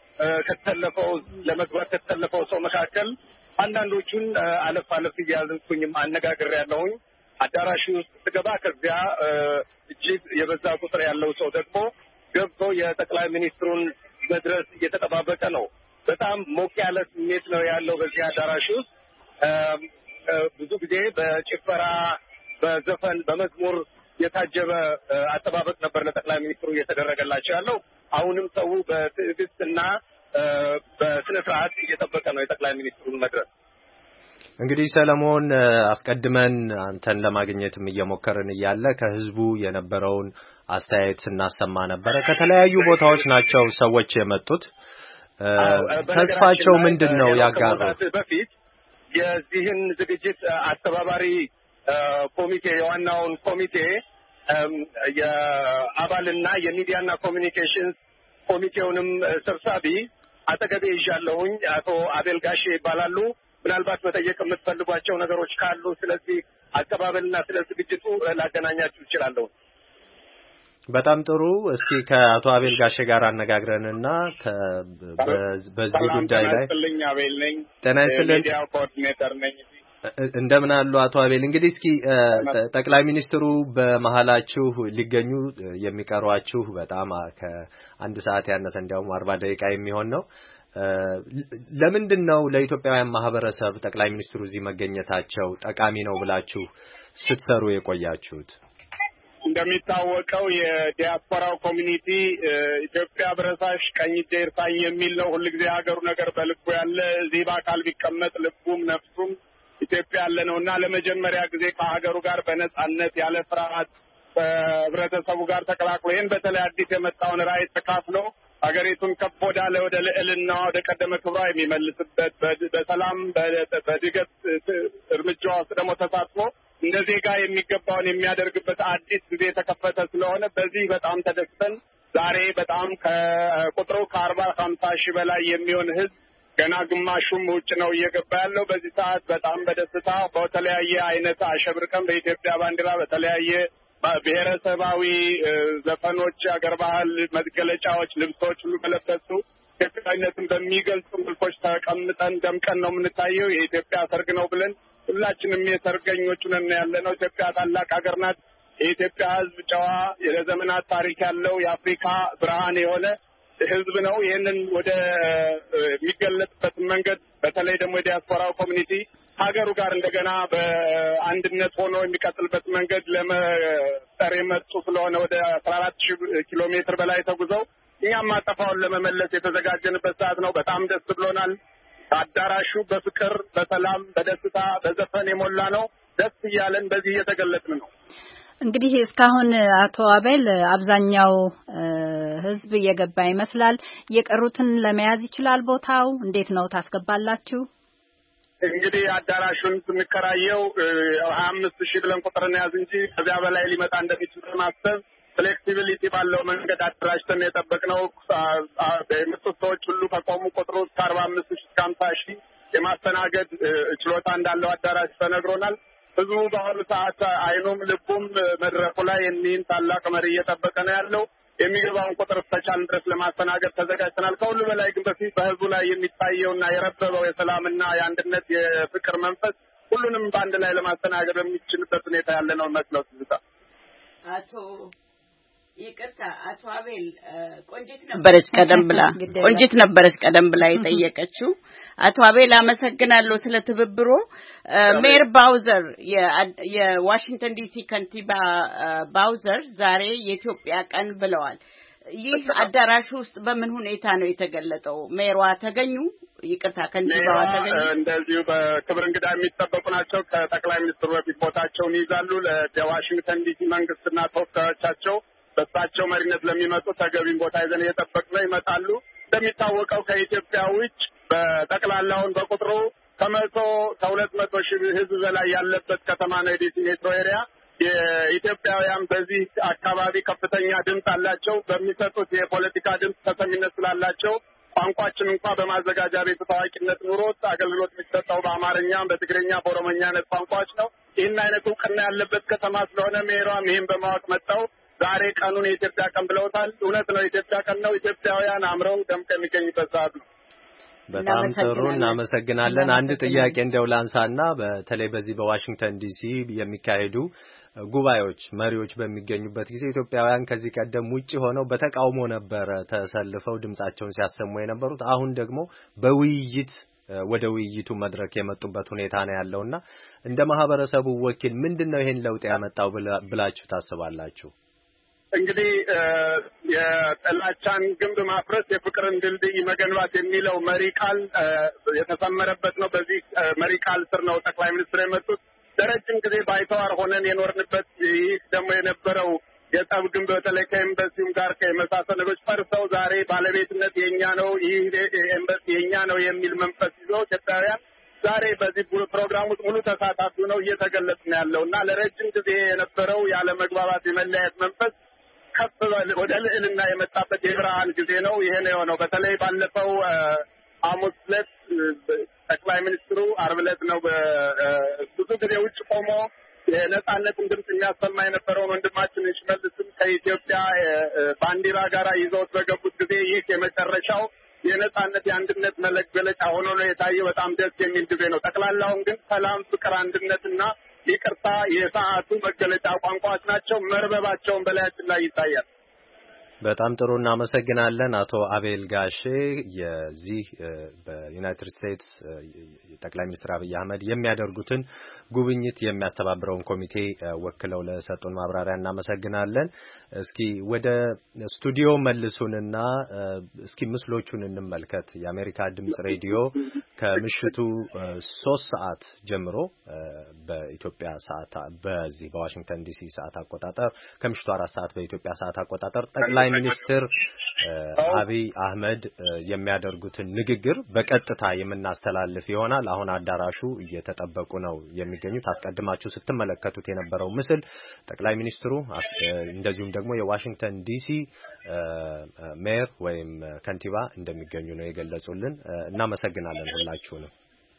ለመግባት ከተሰለፈው ሰው መካከል አንዳንዶቹን አለፍ እያልኩኝም አነጋግሬያለሁኝ። አዳራሹ ውስጥ ስገባ ከዚያ እጅግ የበዛ ቁጥር ያለው ሰው ደግሞ ገብቶ የጠቅላይ ሚኒስትሩን መድረስ እየተጠባበቀ ነው። በጣም ሞቅ ያለ ስሜት ነው ያለው በዚህ አዳራሽ ውስጥ። ብዙ ጊዜ በጭፈራ፣ በዘፈን፣ በመዝሙር የታጀበ አጠባበቅ ነበር ለጠቅላይ ሚኒስትሩ እየተደረገላቸው ያለው። አሁንም ሰው በትዕግስትና በስነ ስርዓት እየጠበቀ ነው የጠቅላይ ሚኒስትሩን መድረስ። እንግዲህ ሰለሞን አስቀድመን አንተን ለማግኘትም እየሞከርን እያለ ከህዝቡ የነበረውን አስተያየት ስናሰማ ነበረ። ከተለያዩ ቦታዎች ናቸው ሰዎች የመጡት። ተስፋቸው ምንድነው ያጋሩት? በፊት የዚህን ዝግጅት አስተባባሪ ኮሚቴ የዋናውን ኮሚቴ የአባልና የሚዲያና ኮሚኒኬሽንስ ኮሚቴውንም ሰብሳቢ አጠገቤ ይዣለሁኝ። አቶ አቤል ጋሼ ይባላሉ። ምናልባት መጠየቅ የምትፈልጓቸው ነገሮች ካሉ ስለዚህ አቀባበልና ስለ ዝግጅቱ ላገናኛችሁ እችላለሁ። በጣም ጥሩ። እስኪ ከአቶ አቤል ጋሼ ጋር አነጋግረንና በዚህ ጉዳይ ላይ አቤል ነኝ። ጤና ይስጥልኝ። ሚዲያ ኮኦርዲኔተር ነኝ። እንደምን አሉ አቶ አቤል? እንግዲህ እስኪ ጠቅላይ ሚኒስትሩ በመሃላችሁ ሊገኙ የሚቀሯችሁ በጣም ከአንድ ሰዓት ያነሰ እንዲያውም 40 ደቂቃ የሚሆን ነው። ለምንድነው ለኢትዮጵያውያን ማህበረሰብ ጠቅላይ ሚኒስትሩ እዚህ መገኘታቸው ጠቃሚ ነው ብላችሁ ስትሰሩ የቆያችሁት? እንደሚታወቀው የዲያስፖራው ኮሚኒቲ ኢትዮጵያ ብረሳሽ ቀኝ እጄ ይርሳኝ የሚል ነው። ሁልጊዜ ሀገሩ ነገር በልቡ ያለ እዚህ በአካል ቢቀመጥ ልቡም ነፍሱም ኢትዮጵያ ያለ ነውና ለመጀመሪያ ጊዜ ከሀገሩ ጋር በነጻነት ያለ ፍርሃት ከህብረተሰቡ ጋር ተቀላቅሎ ይህን በተለይ አዲስ የመጣውን ራዕይ ተካፍሎ ሀገሪቱን ከፍ ወዳለ ወደ ልዕልና ወደ ቀደመ ክብሯ የሚመልስበት በሰላም በድገት እርምጃ ውስጥ ደግሞ ተሳትፎ እንደ ዜጋ የሚገባውን የሚያደርግበት አዲስ ጊዜ የተከፈተ ስለሆነ በዚህ በጣም ተደስተን ዛሬ በጣም ከቁጥሩ ከ40-50 ሺህ በላይ የሚሆን ህዝብ ገና ግማሹም ውጭ ነው እየገባ ያለው። በዚህ ሰዓት በጣም በደስታ በተለያየ አይነት አሸብርቀን በኢትዮጵያ ባንዲራ በተለያየ ብሔረሰባዊ ዘፈኖች፣ አገር ባህል መገለጫዎች፣ ልብሶች ሁሉ በለበሱ ኢትዮጵያዊነትን በሚገልጹ መልኮች ተቀምጠን ደምቀን ነው የምንታየው። የኢትዮጵያ ሰርግ ነው ብለን ሁላችንም የሰርገኞቹ ነን ያለነው። ኢትዮጵያ ታላቅ ሀገር ናት። የኢትዮጵያ ህዝብ ጨዋ የዘመናት ታሪክ ያለው የአፍሪካ ብርሃን የሆነ ህዝብ ነው። ይህንን ወደ የሚገለጽበት መንገድ በተለይ ደግሞ የዲያስፖራው ኮሚኒቲ ሀገሩ ጋር እንደገና በአንድነት ሆኖ የሚቀጥልበት መንገድ ለመፍጠር የመጡ ስለሆነ ወደ 14,000 ኪሎ ሜትር በላይ ተጉዘው እኛም ማጠፋውን ለመመለስ የተዘጋጀንበት ሰዓት ነው። በጣም ደስ ብሎናል። አዳራሹ በፍቅር፣ በሰላም፣ በደስታ፣ በዘፈን የሞላ ነው። ደስ እያለን በዚህ እየተገለጽን ነው። እንግዲህ እስካሁን አቶ አቤል አብዛኛው ህዝብ እየገባ ይመስላል። የቀሩትን ለመያዝ ይችላል ቦታው? እንዴት ነው ታስገባላችሁ? እንግዲህ አዳራሹን ስንከራየው 25,000 ብለን ቁጥርን ያዝ እንጂ ከዚያ በላይ ሊመጣ እንደሚችል ማሰብ ፍሌክሲቢሊቲ ባለው መንገድ አደራጅተን የጠበቅነው የመጡት ሰዎች ሁሉ ከቆሙ ቁጥሩ 45,000 እስከ 50,000 የማስተናገድ ችሎታ እንዳለው አዳራሽ ተነግሮናል። ህዝቡ በአሁኑ ሰዓት አይኑም ልቡም መድረኩ ላይ እኒህን ታላቅ መሪ እየጠበቀ ነው ያለው። የሚገባውን ቁጥር እስከቻልን ድረስ ለማስተናገድ ተዘጋጅተናል። ከሁሉ በላይ ግን በፊት በህዝቡ ላይ የሚታየውና የረበበው የሰላምና የአንድነት የፍቅር መንፈስ ሁሉንም በአንድ ላይ ለማስተናገድ የሚችልበት ሁኔታ ያለ ነው መስለው ትዝታ። አቶ አቤል ቆንጂት ነበረች ቀደም ብላ የጠየቀችው። አቶ አቤል አመሰግናለሁ ስለ ትብብሮ። ሜር ባውዘር የዋሽንግተን ዲሲ ከንቲባ ባውዘር ዛሬ የኢትዮጵያ ቀን ብለዋል። ይህ አዳራሽ ውስጥ በምን ሁኔታ ነው የተገለጠው? ሜሯ ተገኙ? ይቅርታ ከንቲባዋ ተገኙ? እንደዚሁ በክብር እንግዳ የሚጠበቁ ናቸው። ከጠቅላይ ሚኒስትሩ በፊት ቦታቸውን ይይዛሉ። ለዋሽንግተን ዲሲ መንግስትና ተወካዮቻቸው በሳቸው መሪነት ለሚመጡ ተገቢን ቦታ ይዘን እየጠበቅነው ይመጣሉ። እንደሚታወቀው ከኢትዮጵያ ውጭ በጠቅላላውን በቁጥሩ ከ200 ሺህ ህዝብ በላይ ያለበት ከተማ ነው የዲሲ ሜትሮ ኤሪያ። የኢትዮጵያውያን በዚህ አካባቢ ከፍተኛ ድምፅ አላቸው። በሚሰጡት የፖለቲካ ድምፅ ተሰሚነት ስላላቸው ቋንቋችን እንኳን በማዘጋጃ ቤቱ ታዋቂነት ኑሮት አገልግሎት የሚሰጠው በአማርኛ፣ በትግርኛ፣ በኦሮሞኛ አይነት ቋንቋዎች ነው። ይህን አይነት እውቅና ያለበት ከተማ ስለሆነ ሜሯም ይህን በማወቅ መጣው ዛሬ ቀኑን የኢትዮጵያ ቀን ብለውታል። እውነት ነው፣ የኢትዮጵያ ቀን ነው። ኢትዮጵያውያን አምረው ደምቀው የሚገኙበት ሰዓት ነው። በጣም ጥሩ እናመሰግናለን። አንድ ጥያቄ እንደው ላንሳና በተለይ በዚህ በዋሽንግተን ዲሲ የሚካሄዱ ጉባኤዎች መሪዎች በሚገኙበት ጊዜ ኢትዮጵያውያን ከዚህ ቀደም ውጪ ሆነው በተቃውሞ ነበር ተሰልፈው ድምጻቸውን ሲያሰሙ የነበሩት። አሁን ደግሞ በውይይት ወደ ውይይቱ መድረክ የመጡበት ሁኔታ ነው ያለውና እንደ ማህበረሰቡ ወኪል ምንድነው ይሄን ለውጥ ያመጣው ብላችሁ ታስባላችሁ? እንግዲህ የጥላቻን ግንብ ማፍረስ የፍቅርን ድልድይ መገንባት የሚለው መሪ ቃል የተሰመረበት ነው። በዚህ መሪ ቃል ስር ነው ጠቅላይ ሚኒስትር የመጡት። ለረጅም ጊዜ ባይተዋር ሆነን የኖርንበት ይህ ደግሞ የነበረው የጠብ ግንብ በተለይ ከኤምባሲውም ጋር ከመሳሰሉ ነገሮች ፈርሰው ዛሬ ባለቤትነት የኛ ነው፣ ይህ ኤምባሲ የኛ ነው የሚል መንፈስ ይዞ ኢትዮጵያውያን ዛሬ በዚህ ፕሮግራም ውስጥ ሙሉ ተሳታፊ ነው እየተገለጽ ነው ያለውና ለረጅም ጊዜ የነበረው ያለ መግባባት የመለያየት መንፈስ ከፍ ወደ ልዕልና የመጣበት የብርሃን ጊዜ ነው። ይሄ ነው የሆነው። በተለይ ባለፈው ሐሙስ ዕለት ጠቅላይ ሚኒስትሩ ዓርብ ዕለት ነው ብዙ ጊዜ ውጭ ቆሞ የነጻነትን ድምፅ የሚያሰማ የነበረውን ወንድማችን ሽመልስን ከኢትዮጵያ ባንዲራ ጋር ይዘውት በገቡት ጊዜ ይህ የመጨረሻው የነጻነት የአንድነት መገለጫ ሆኖ ነው የታየው። በጣም ደስ የሚል ጊዜ ነው። ጠቅላላውን ግን ሰላም፣ ፍቅር፣ አንድነትና ይቅርታ የሰዓቱ መገለጫ ቋንቋዎች ናቸው። መርበባቸውን በላያችን ላይ ይታያል። በጣም ጥሩ እናመሰግናለን። አቶ አቤል ጋሼ የዚህ በዩናይትድ ስቴትስ ጠቅላይ ሚኒስትር አብይ አህመድ የሚያደርጉትን ጉብኝት የሚያስተባብረውን ኮሚቴ ወክለው ለሰጡን ማብራሪያ እናመሰግናለን። እስኪ ወደ ስቱዲዮ መልሱንና እስኪ ምስሎቹን እንመልከት። የአሜሪካ ድምጽ ሬዲዮ ከምሽቱ 3 ሰዓት ጀምሮ በኢትዮጵያ ሰዓት በዚህ በዋሽንግተን ዲሲ ሰዓት አቆጣጠር ከምሽቱ 4 ሰዓት በኢትዮጵያ ሰዓት አቆጣጠር ጠቅላይ ሚኒስትር አብይ አህመድ የሚያደርጉትን ንግግር በቀጥታ የምናስተላልፍ ይሆናል። አሁን አዳራሹ እየተጠበቁ ነው የሚገኙት። አስቀድማችሁ ስትመለከቱት የነበረው ምስል ጠቅላይ ሚኒስትሩ እንደዚሁም ደግሞ የዋሽንግተን ዲሲ ሜየር ወይም ከንቲባ እንደሚገኙ ነው የገለጹልን። እናመሰግናለን ሁላችሁንም።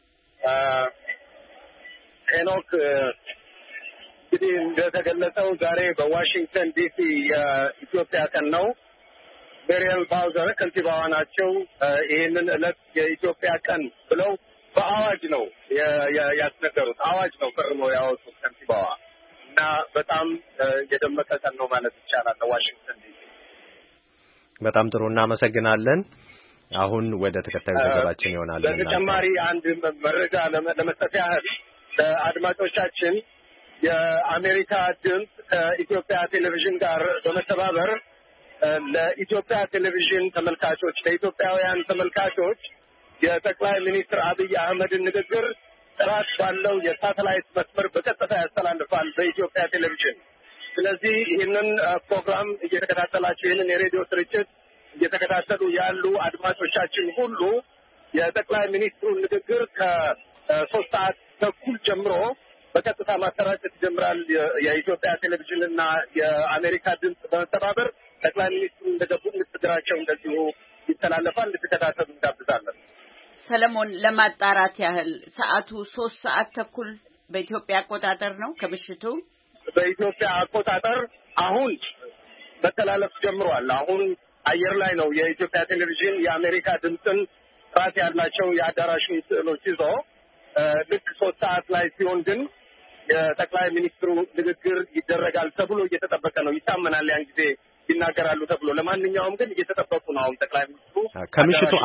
ሄኖክ እንግዲህ እንደተገለጸው ዛሬ በዋሽንግተን ዲሲ የኢትዮጵያ ቀን ነው። ቤሪየል ባውዘር ከንቲባዋ ናቸው። ይህንን ዕለት የኢትዮጵያ ቀን ብለው በአዋጅ ነው ያስነገሩት። አዋጅ ነው ፈርመው ያወጡት ከንቲባዋ እና በጣም የደመቀ ቀን ነው ማለት ይቻላል ለዋሽንግተን ዲሲ። በጣም ጥሩ እናመሰግናለን። አሁን ወደ ተከታዩ ዘገባችን ይሆናል። በተጨማሪ አንድ መረጃ ለመስጠት ያህል ለአድማጮቻችን የአሜሪካ ድምፅ ከኢትዮጵያ ቴሌቪዥን ጋር በመተባበር ለኢትዮጵያ ቴሌቪዥን ተመልካቾች ለኢትዮጵያውያን ተመልካቾች የጠቅላይ ሚኒስትር አብይ አህመድን ንግግር ጥራት ባለው የሳተላይት መስመር በቀጥታ ያስተላልፋል በኢትዮጵያ ቴሌቪዥን። ስለዚህ ይህንን ፕሮግራም እየተከታተላችሁ ይህንን የሬዲዮ ስርጭት እየተከታተሉ ያሉ አድማጮቻችን ሁሉ የጠቅላይ ሚኒስትሩን ንግግር ከ3 ሰዓት ተኩል ጀምሮ በቀጥታ ማሰራጨት ይጀምራል። የኢትዮጵያ ቴሌቪዥን እና የአሜሪካ ድምፅ በመተባበር ጠቅላይ ሚኒስትሩ እንደገቡ ንግግራቸው እንደዚሁ ይተላለፋል። እንድትከታተሉ እንጋብዛለን። ሰለሞን፣ ለማጣራት ያህል ሰዓቱ 3 ሰዓት ተኩል በኢትዮጵያ አቆጣጠር ነው ከምሽቱ። በኢትዮጵያ አቆጣጠር አሁን መተላለፍ ጀምሯል። አሁን አየር ላይ ነው። የኢትዮጵያ ቴሌቪዥን የአሜሪካ ድምፅን ጥራት ያላቸው የአዳራሹን ስዕሎች ይዞ ልክ 3 ሰዓት ላይ ሲሆን ግን የጠቅላይ ሚኒስትሩ ንግግር ይደረጋል ተብሎ እየተጠበቀ ነው። ይታመናል ያን ጊዜ ይናገራሉ ተብሎ። ለማንኛውም ግን እየተጠበቁ ነው። አሁን ጠቅላይ ሚኒስትሩ ከምሽቱ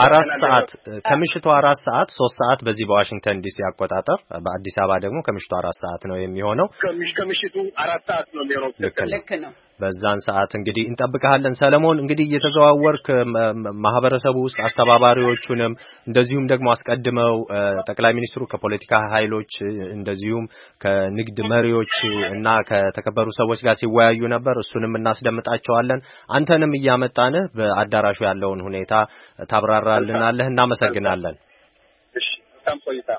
4 ሰዓት 3 ሰዓት በዚህ በዋሽንግተን ዲሲ አቆጣጠር፣ በአዲስ አበባ ደግሞ ከምሽቱ 4 ሰዓት ነው የሚሆነው። ከምሽቱ 4 ሰዓት ነው የሚሆነው። ልክ ነው። በዛን ሰዓት እንግዲህ እንጠብቀሃለን ሰለሞን። እንግዲህ እየተዘዋወርክ ማህበረሰቡ ውስጥ አስተባባሪዎቹንም እንደዚሁም ደግሞ አስቀድመው ጠቅላይ ሚኒስትሩ ከፖለቲካ ኃይሎች እንደዚሁም ከንግድ መሪዎች እና ከተከበሩ ሰዎች ጋር ሲወያዩ ነበር። እሱንም እናስደምጣቸዋለን። አንተንም እያመጣን በአዳራሹ ያለውን ሁኔታ ታብራራልናለህ። እናመሰግናለን። እሺ፣ በጣም ቆይታ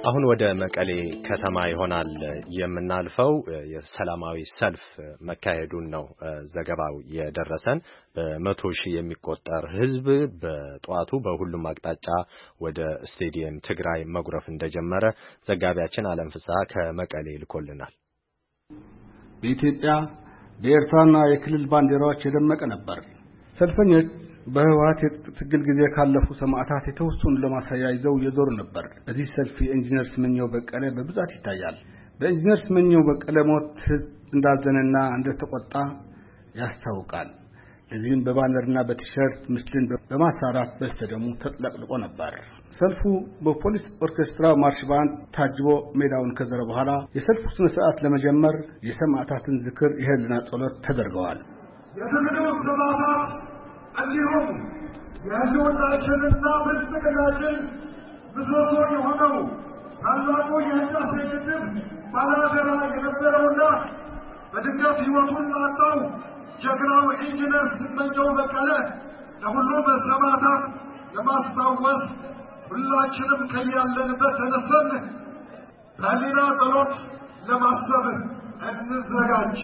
አሁን ወደ መቀሌ ከተማ ይሆናል የምናልፈው። የሰላማዊ ሰልፍ መካሄዱን ነው ዘገባው የደረሰን። በመቶ ሺህ የሚቆጠር ሕዝብ በጧቱ በሁሉም አቅጣጫ ወደ ስቴዲየም ትግራይ መጉረፍ እንደጀመረ ዘጋቢያችን አለም ፍስሐ ከመቀሌ ልኮልናል። በኢትዮጵያ በኤርትራና የክልል ባንዲራዎች የደመቀ ነበር። ሰልፈኞች በህወሓት የትግል ጊዜ ካለፉ ሰማዕታት የተወሰኑ ለማሳያ ይዘው የዞሩ ነበር። በዚህ ሰልፍ የኢንጂነር ስመኘው በቀለ በብዛት ይታያል። በኢንጂነር ስመኘው በቀለ ሞት እንዳዘነና እንደተቆጣ ያስታውቃል። ለዚህም በባነርና በቲሸርት ምስልን በማሳራት በስተደሙ ተጥለቅልቆ ነበር። ሰልፉ በፖሊስ ኦርኬስትራ ማርሽ ባንድ ታጅቦ ሜዳውን ከዘረ በኋላ የሰልፉ ስነ ስርዓት ለመጀመር የሰማዕታትን ዝክር የህልና ጸሎት ተደርገዋል። የትግሉ ሰማዕታት እንዲሁም የህልውናችንና ብልጽግናችን ምሰሶ የሆነው ታላቁ የህዳሴ ግድብ ባላደራ የነበረውና በድንገት ሕይወቱን ላጣው ጀግናው ኢንጂነር ስመኘው በቀለ ለሁሉም ሰማዕታት ለማስታወስ ሁላችንም ከያለንበት ተነስተን በህሊና ጸሎት ለማሰብ እንዘጋጅ።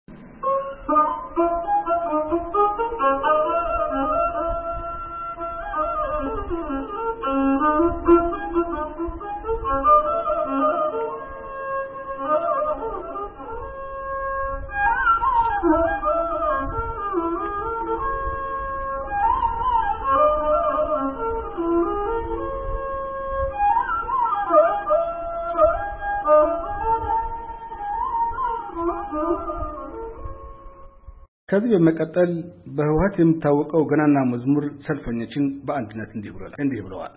ከዚህ በመቀጠል በህወሓት የሚታወቀው ገናና መዝሙር ሰልፈኞችን በአንድነት እንዲህ ብለዋል።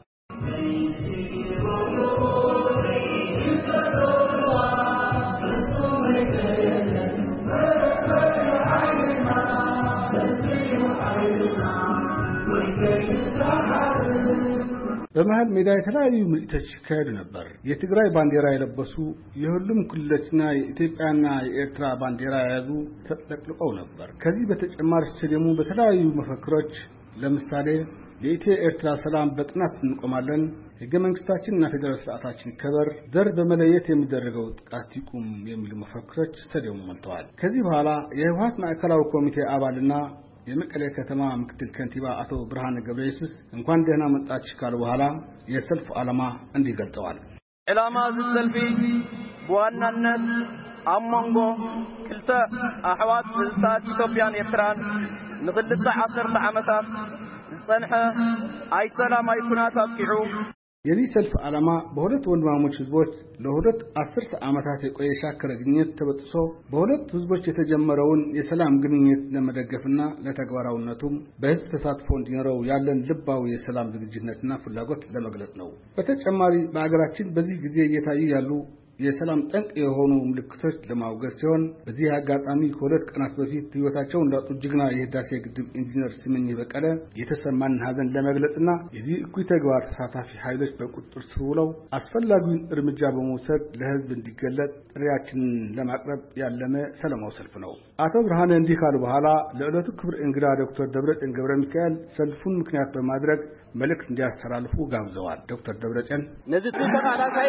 በመሃል ሜዳ የተለያዩ ምልክቶች ካሄዱ ነበር። የትግራይ ባንዲራ የለበሱ የሁሉም ክልሎችና የኢትዮጵያና የኤርትራ ባንዲራ የያዙ ተጠቅልቀው ነበር። ከዚህ በተጨማሪ ስቴዲየሙ በተለያዩ መፈክሮች ለምሳሌ የኢትዮ ኤርትራ ሰላም በጥናት እንቆማለን፣ ህገ መንግስታችንና ፌደራል ስርዓታችን ይከበር፣ ዘር በመለየት የሚደረገው ጥቃት ይቁም የሚሉ መፈክሮች ስቴዲየሙ ሞልተዋል። ከዚህ በኋላ የህወሓት ማዕከላዊ ኮሚቴ አባልና የመቀሌ ከተማ ምክትል ከንቲባ አቶ ብርሃነ ገብረየሱስ እንኳን ደህና መጣችሁ ካሉ በኋላ የሰልፉ ዓላማ እንዲህ ገልጸዋል። ዓላማ ሰልፊ በዋናነት አሞንጎ ክልተ አሕዋት ህዝባት ኢትዮጵያን ኤርትራን ንክልተ 10 ዓመታት ዝጸንሐ አይ ሰላማዊ ኩናት አብቂዑ የዚህ ሰልፍ ዓላማ በሁለት ወንድማሞች ህዝቦች ለሁለት 10 ዓመታት የቆየ ሻከረ ግንኙነት ተበጥሶ በሁለት ህዝቦች የተጀመረውን የሰላም ግንኙነት ለመደገፍና ለተግባራዊነቱም በህዝብ ተሳትፎ እንዲኖረው ያለን ልባዊ የሰላም ዝግጁነትና ፍላጎት ለመግለጽ ነው። በተጨማሪ በአገራችን በዚህ ጊዜ እየታዩ ያሉ የሰላም ጠንቅ የሆኑ ምልክቶች ለማውገዝ ሲሆን በዚህ አጋጣሚ ከሁለት ቀናት በፊት ህይወታቸውን እንዳጡ ጀግና የህዳሴ ግድብ ኢንጂነር ስመኘው በቀለ የተሰማን ሀዘን ለመግለጽና የዚህ እኩይ ተግባር ተሳታፊ ኃይሎች በቁጥጥር ስር ውለው አስፈላጊውን እርምጃ በመውሰድ ለህዝብ እንዲገለጽ ጥሪያችንን ለማቅረብ ያለመ ሰላማዊ ሰልፍ ነው። አቶ ብርሃነ እንዲህ ካሉ በኋላ ለዕለቱ ክብር እንግዳ ዶክተር ደብረጽዮን ገብረሚካኤል ሰልፉን ምክንያት በማድረግ መልእክት እንዲያስተላልፉ ጋብዘዋል። ዶክተር ደብረጽዮን ነዚህ ተቃላታይ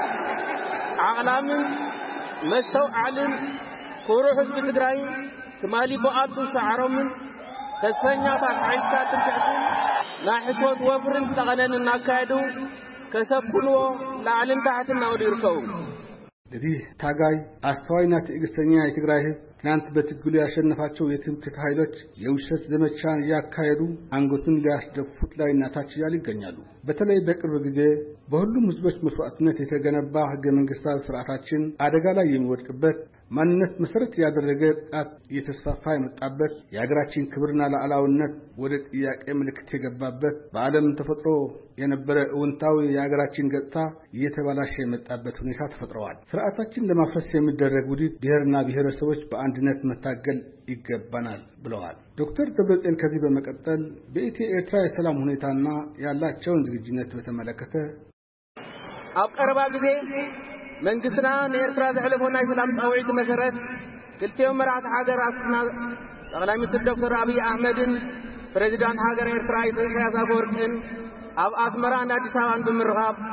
ዓላምን መስተውዓልን ኩሩ ህዝቢ ትግራይ ትማሊ በአቱ ሰዓሮምን ተስፈኛታት ዓይንካ ትርክዕትን ናይ ሕትወት ወፍርን ተቐነን እናካየዱ ከሰብኩንዎ ላዕልን ታሕትን እናወዱ ይርከቡ። ለዚህ ታጋይ አስተዋይና ትዕግስተኛ የትግራይ ህዝብ ትናንት በትግሉ ያሸነፋቸው የትምክህት ኃይሎች የውሸት ዘመቻን ያካሄዱ አንገቱን ሊያስደፉት ላይ እናታች እያሉ ይገኛሉ። በተለይ በቅርብ ጊዜ በሁሉም ህዝቦች መስዋዕትነት የተገነባ ህገ መንግስታዊ ስርዓታችን አደጋ ላይ የሚወድቅበት ማንነት መሰረት ያደረገ ጥቃት እየተስፋፋ የመጣበት የሀገራችን ክብርና ሉዓላዊነት ወደ ጥያቄ ምልክት የገባበት በዓለም ተፈጥሮ የነበረ እውንታዊ የሀገራችን ገጽታ እየተበላሸ የመጣበት ሁኔታ ተፈጥረዋል። ስርዓታችን ለማፍረስ የሚደረግ ውዲት ብሔርና ብሔረሰቦች በአንድነት መታገል ይገባናል ብለዋል። ዶክተር ደብረጽዮን ከዚህ በመቀጠል በኢትዮ ኤርትራ የሰላም ሁኔታና ያላቸውን ዝግጁነት በተመለከተ አቀረባ ጊዜ መንግስትና ለኤርትራ ዘሕለፈና የሰላም ጣውዒት መሰረት ክልቲኦም መራሕቲ ሃገራትና ጠቅላይ ሚኒስትር ዶክተር አብይ አሕመድን ፕሬዚዳንት ሃገር ኤርትራ ኢሳያስ አፈወርቂን ኣብ ኣስመራን አዲስ አበባን ብምርኻብ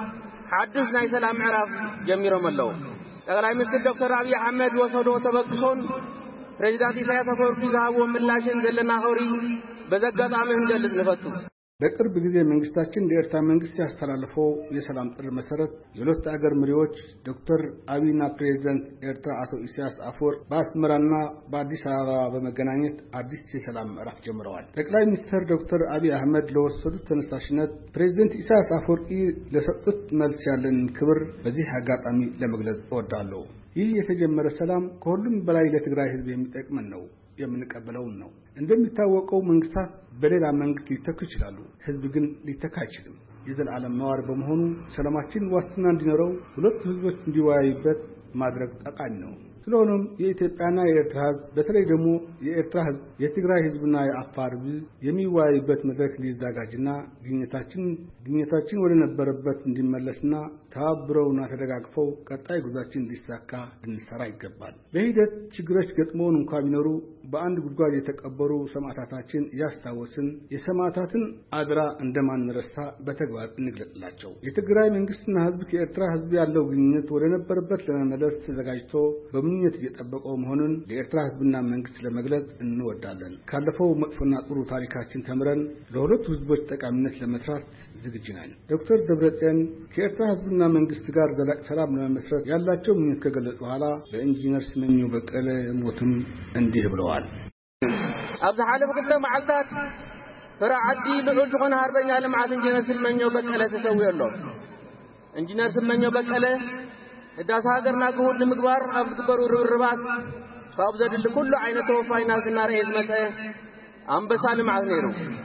حدث ናይ ሰላም ምዕራፍ ጀሚሮም ኣለው ጠቅላይ ሚኒስትር ዶክተር አብይ አህመድ ወሰዶ ተበቅሶን ፕሬዝዳንት ኢሳያስ አፈወርቂ ዝሃብዎ ምላሽን ዘለና ኸውሪ በዘጋጣሚ እንገልጽ ንፈቱ በቅርብ ጊዜ መንግስታችን ለኤርትራ መንግስት ያስተላልፈው የሰላም ጥሪ መሰረት የሁለት አገር መሪዎች ዶክተር አብይና ፕሬዝዳንት ኤርትራ አቶ ኢሳያስ አፈወርቂ በአስመራና በአዲስ አበባ በመገናኘት አዲስ የሰላም ምዕራፍ ጀምረዋል። ጠቅላይ ሚኒስትር ዶክተር አብይ አህመድ ለወሰዱት ተነሳሽነት ፕሬዝዳንት ኢሳያስ አፈወርቂ ለሰጡት መልስ ያለን ክብር በዚህ አጋጣሚ ለመግለጽ እወዳለሁ። ይህ የተጀመረ ሰላም ከሁሉም በላይ ለትግራይ ህዝብ የሚጠቅመን ነው የምንቀበለው ነው። እንደሚታወቀው መንግስታት በሌላ መንግስት ሊተኩ ይችላሉ። ህዝብ ግን ሊተካ አይችልም። የዘላለም ነዋሪ በመሆኑ ሰላማችን ዋስትና እንዲኖረው ሁለት ህዝቦች እንዲወያዩበት ማድረግ ጠቃሚ ነው። ስለሆነም የኢትዮጵያና የኤርትራ ህዝብ በተለይ ደግሞ የኤርትራ ህዝብ የትግራይ ህዝብና የአፋር ህዝብ የሚወያዩበት መድረክ ሊዘጋጅና ግንኙነታችን ወደ ነበረበት እንዲመለስና ተባብረውና ተደጋግፈው ቀጣይ ጉዟችን እንዲሳካ እንሰራ ይገባል። በሂደት ችግሮች ገጥመውን እንኳን ቢኖሩ በአንድ ጉድጓድ የተቀበሩ ሰማዕታታችን ያስታወስን የሰማዕታትን አድራ እንደማንረሳ በተግባር እንግለጽላቸው። የትግራይ መንግስትና ህዝብ ከኤርትራ ህዝብ ያለው ግንኙነት ወደ ነበረበት ለመመለስ ተዘጋጅቶ በምኞት እየጠበቀው መሆኑን ለኤርትራ ህዝብና መንግስት ለመግለጽ እንወዳለን። ካለፈው መጥፎና ጥሩ ታሪካችን ተምረን ለሁለቱ ህዝቦች ጠቃሚነት ለመስራት ዝግጁ ነን። ዶክተር ደብረጽዮን ከኤርትራ ህዝብና መንግስት ጋር ዘላቂ ሰላም ለመመስረት ያላቸው ምኞት ከገለጹ በኋላ በኢንጂነር ስመኘው በቀለ ሞትም እንዲህ ብለዋል። ኣብዚ ሓለፈ ክልተ መዓልታት ፍራዓዲ ልዑል ዝኾነ ሃርበኛ ልምዓት ኢንጂነር ስመኘው በቀለ ተሰዊዩ ኣሎ። ኢንጂነር ስመኘው በቀለ ህዳሴ ሃገርና ክሁን ንምግባር ኣብ ዝግበሩ ርብርባት ካብ ዘድሊ ኩሉ ዓይነት ተወፋይነት እናርአየ ዝመፀ አንበሳ ልምዓት ነይሩ።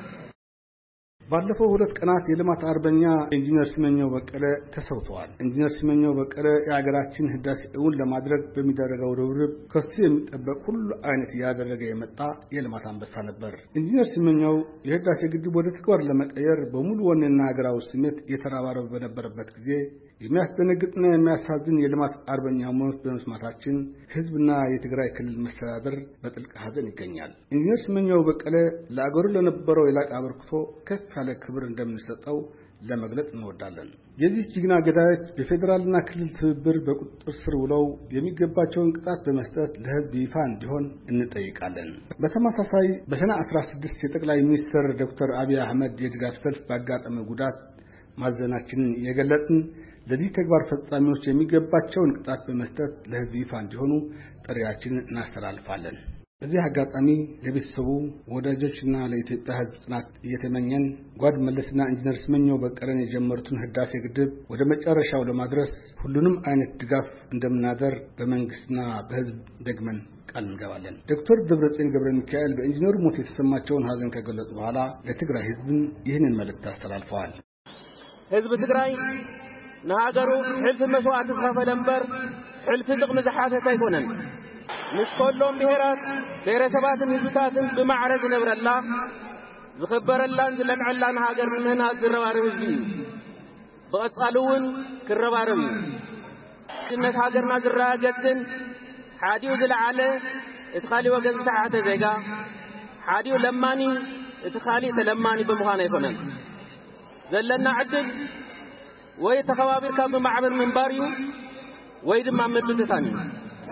ባለፈው ሁለት ቀናት የልማት አርበኛ ኢንጂነር ስመኘው በቀለ ተሰውተዋል። ኢንጂነር ስመኘው በቀለ የሀገራችን ህዳሴ እውን ለማድረግ በሚደረገው ርብርብ ከሱ የሚጠበቅ ሁሉ አይነት ያደረገ የመጣ የልማት አንበሳ ነበር። ኢንጂነር ስመኘው የህዳሴ ግድብ ወደ ተግባር ለመቀየር በሙሉ ወኔና ሀገራዊ ስሜት የተራባረበ በነበረበት ጊዜ የሚያስደነግጥና የሚያሳዝን የልማት አርበኛ ሞት በመስማታችን ህዝብና የትግራይ ክልል መስተዳድር በጥልቅ ሐዘን ይገኛል። ኢንጂነር ስመኘው በቀለ ለአገሩ ለነበረው የላቀ አበርክቶ ከፍ ያለ ክብር እንደምንሰጠው ለመግለጽ እንወዳለን። የዚህ ጅግና ገዳዮች በፌደራልና ክልል ትብብር በቁጥጥር ስር ውለው የሚገባቸውን ቅጣት በመስጠት ለህዝብ ይፋ እንዲሆን እንጠይቃለን። በተመሳሳይ በሰኔ 16 የጠቅላይ ሚኒስትር ዶክተር አብይ አህመድ የድጋፍ ሰልፍ ባጋጠመ ጉዳት ማዘናችንን የገለጽን ለዚህ ተግባር ፈጻሚዎች የሚገባቸውን ቅጣት በመስጠት ለህዝብ ይፋ እንዲሆኑ ጥሪያችንን እናስተላልፋለን። በዚህ አጋጣሚ ለቤተሰቡ ወዳጆችና ለኢትዮጵያ ህዝብ ጽናት እየተመኘን ጓድ መለስና ኢንጂነር ስመኘው በቀለን የጀመሩትን ህዳሴ ግድብ ወደ መጨረሻው ለማድረስ ሁሉንም አይነት ድጋፍ እንደምናደርግ በመንግስትና በህዝብ ደግመን ቃል እንገባለን። ዶክተር ደብረጽዮን ገብረ ሚካኤል በኢንጂነሩ ሞት የተሰማቸውን ሀዘን ከገለጹ በኋላ ለትግራይ ህዝብ ይህንን መልእክት አስተላልፈዋል። ህዝብ ትግራይ ንሃገሩ ሕልፊ መስዋዕት ዝኸፈለ እምበር ሕልፊ ጥቕሚ ዝሓተተ ኣይኮነን። ምስ ኩሎም ብሔራት ብሔረሰባትን ህዝብታትን ብማዕረ ዝነብረላ ዝኽበረላን ዝለምዐላን ሃገር ንምህናፅ ዝረባረብ ህዝቢ እዩ። ብቐጻሊ እውን ክረባረብ እዩ። ድነት ሃገርና ዝረጋገፅን ሓዲኡ ዝለዓለ እቲ ካሊእ ወገን ዝተሓተ ዜጋ ሓዲኡ ለማኒ እቲ ካሊእ ተለማኒ ብምዃን ኣይኮነን። ዘለና ዕድል ወይ ተኸባቢርካ ብማዕበር ምንባር እዩ ወይ ድማ ምብትታን እዩ።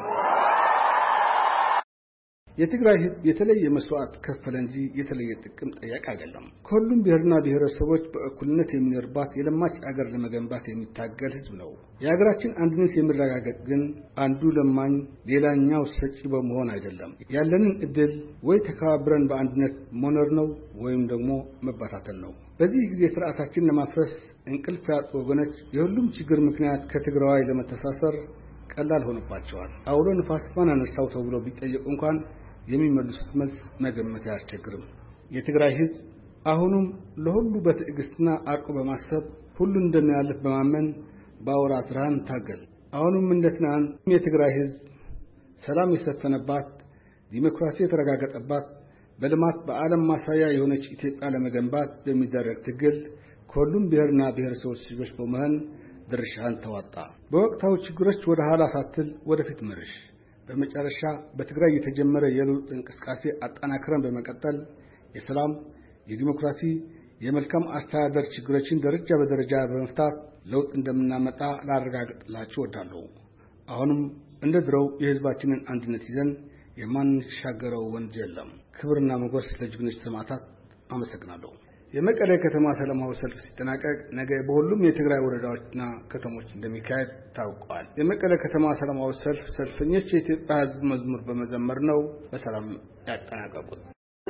የትግራይ ህዝብ የተለየ መስዋዕት ከፈለ እንጂ የተለየ ጥቅም ጠያቂ አይደለም። ከሁሉም ብሔርና ብሔረሰቦች በእኩልነት የሚኖርባት የለማች አገር ለመገንባት የሚታገል ህዝብ ነው። የሀገራችን አንድነት የሚረጋገጥ ግን አንዱ ለማኝ ሌላኛው ሰጪ በመሆን አይደለም። ያለንን እድል ወይ ተከባብረን በአንድነት መኖር ነው ወይም ደግሞ መባታተል ነው። በዚህ ጊዜ ስርዓታችን ለማፍረስ እንቅልፍ ያጡ ወገኖች የሁሉም ችግር ምክንያት ከትግራይ ለመተሳሰር ቀላል ሆነባቸዋል። አውሎ ንፋስ ማን አነሳው ተብሎ ቢጠየቁ እንኳን የሚመልሱት መልስ መገመት አያስቸግርም። የትግራይ ህዝብ አሁንም ለሁሉ በትዕግስትና አርቆ በማሰብ ሁሉ እንደሚያልፍ በማመን ባወራ ብርሃን ታገል። አሁንም እንደትናንት የትግራይ ህዝብ ሰላም የሰፈነባት ዲሞክራሲ የተረጋገጠባት በልማት በዓለም ማሳያ የሆነች ኢትዮጵያ ለመገንባት በሚደረግ ትግል ከሁሉም ብሔርና ብሔረሰቦች ህዝቦች በመሆን ድርሻህን ተዋጣ። በወቅታዊ ችግሮች ወደ ኋላ ሳትል ወደፊት መርሽ። በመጨረሻ በትግራይ የተጀመረ የለውጥ እንቅስቃሴ አጠናክረን በመቀጠል የሰላም፣ የዲሞክራሲ፣ የመልካም አስተዳደር ችግሮችን ደረጃ በደረጃ በመፍታት ለውጥ እንደምናመጣ ላረጋግጥላችሁ እወዳለሁ። አሁንም እንደ ድሮው የህዝባችንን አንድነት ይዘን የማንሻገረው ወንዝ የለም። ክብርና ሞገስ ለጀግኖች ሰማዕታት። አመሰግናለሁ። የመቀሌ ከተማ ሰላማዊ ሰልፍ ሲጠናቀቅ ነገ በሁሉም የትግራይ ወረዳዎችና ከተሞች እንደሚካሄድ ታውቋል። የመቀሌ ከተማ ሰላማዊ ሰልፍ ሰልፈኞች የኢትዮጵያ ህዝብ መዝሙር በመዘመር ነው በሰላም ያጠናቀቁት።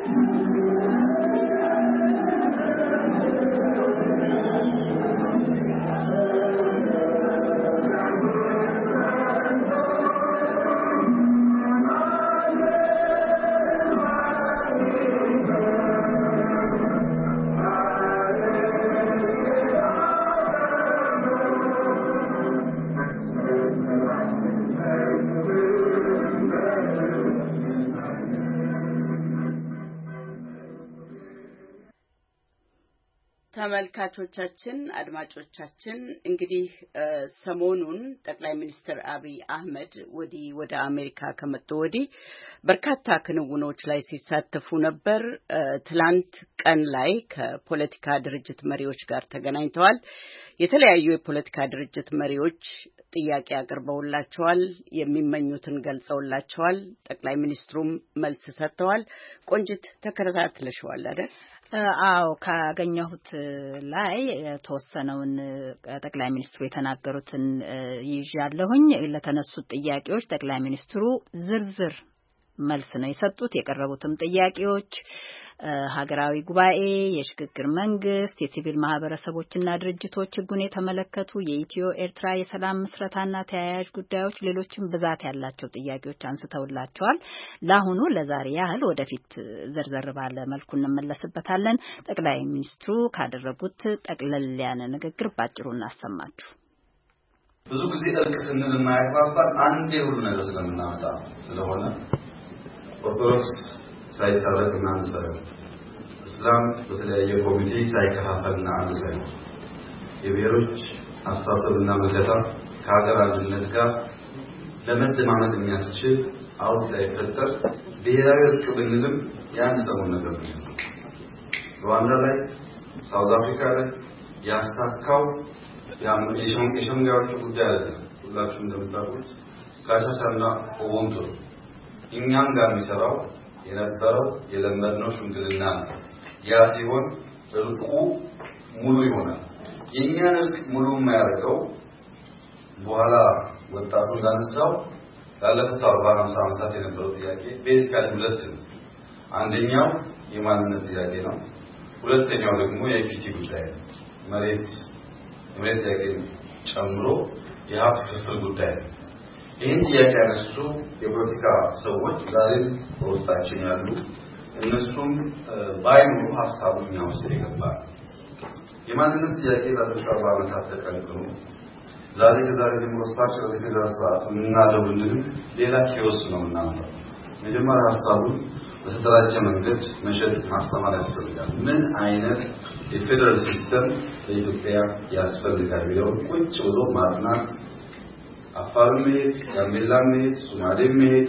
ተመልካቾቻችን አድማጮቻችን እንግዲህ ሰሞኑን ጠቅላይ ሚኒስትር አብይ አህመድ ወደ አሜሪካ ከመጡ ወዲህ በርካታ ክንውኖች ላይ ሲሳተፉ ነበር። ትላንት ቀን ላይ ከፖለቲካ ድርጅት መሪዎች ጋር ተገናኝተዋል። የተለያዩ የፖለቲካ ድርጅት መሪዎች ጥያቄ አቅርበውላቸዋል፣ የሚመኙትን ገልጸውላቸዋል። ጠቅላይ ሚኒስትሩም መልስ ሰጥተዋል። ቆንጅት ተከታትለሽዋል አይደል? አዎ ካገኘሁት ላይ የተወሰነውን ጠቅላይ ሚኒስትሩ የተናገሩትን ይዣለሁኝ። ለተነሱት ጥያቄዎች ጠቅላይ ሚኒስትሩ ዝርዝር መልስ ነው የሰጡት። የቀረቡትም ጥያቄዎች ሀገራዊ ጉባኤ፣ የሽግግር መንግስት፣ የሲቪል ማህበረሰቦችና ድርጅቶች ህጉን የተመለከቱ የኢትዮ ኤርትራ የሰላም ምስረታና ተያያዥ ጉዳዮች፣ ሌሎችም ብዛት ያላቸው ጥያቄዎች አንስተውላቸዋል። ለአሁኑ ለዛሬ ያህል ወደፊት ዘርዘር ባለ መልኩ እንመለስበታለን። ጠቅላይ ሚኒስትሩ ካደረጉት ጠቅለል ያለ ንግግር ባጭሩ እናሰማችሁ። ብዙ ጊዜ እርቅ ስንል የማያግባባን አንድ የሁሉ ነገር ስለምናመጣ ስለሆነ ኦርቶዶክስ ሳይታረቅና አንድ ሳይሆን፣ እስላም በተለያየ ኮሚቴ ሳይከፋፈልና አንድ ሳይሆን፣ የብሔሮች አስተሳሰብና ምልከታ ከሀገር አንድነት ጋር ለመደማመጥ የሚያስችል አውድ ሳይፈጠር ብሔራዊ እርቅ ብንልም የአንድ ሰሞን ነገር ነው። ሩዋንዳ ላይ፣ ሳውዝ አፍሪካ ላይ ያሳካው የሸምጋዮቹ ጉዳይ አይደለም። ሁላችሁም እንደምታውቁት ካሳሳና ኦቦንቶ እኛም ጋር የሚሰራው የነበረው የለመድነው ሽምግልና ነው። ያ ሲሆን እርቁ ሙሉ ይሆናል። የእኛን እርቅ ሙሉ የማያደርገው በኋላ ወጣቱ እንዳነሳው ላለፉት 40-50 ዓመታት የነበረው ጥያቄ ቤዚካሊ ሁለት ነው። አንደኛው የማንነት ጥያቄ ነው። ሁለተኛው ደግሞ የኢኩዊቲ ጉዳይ ነው። መሬት ጥያቄ ጨምሮ የሀብት ክፍል ጉዳይ ነው። ይህን ጥያቄ ያነሱ የፖለቲካ ሰዎች ዛሬም በውስጣችን ያሉ እነሱም ባይኖሩ ሀሳቡ እኛ ውስጥ ይገባል። የማንነት ጥያቄ ላለፉት 40 ዓመታት ተቀንቅኖ ዛሬ ከዛሬ ጀምሮ ስታቸው ለተገራ ስርዓት ምናለው ብንል ሌላ ኪዮስ ነው የምናመጣው። መጀመሪያ ሀሳቡን በተደራጀ መንገድ መሸጥ ማስተማር ያስፈልጋል። ምን አይነት የፌደራል ሲስተም ለኢትዮጵያ ያስፈልጋል ቢለው ቁጭ ብሎ ማጥናት፣ አፋር መሄድ፣ ጋምቤላ መሄድ፣ ሶማሌ መሄድ፣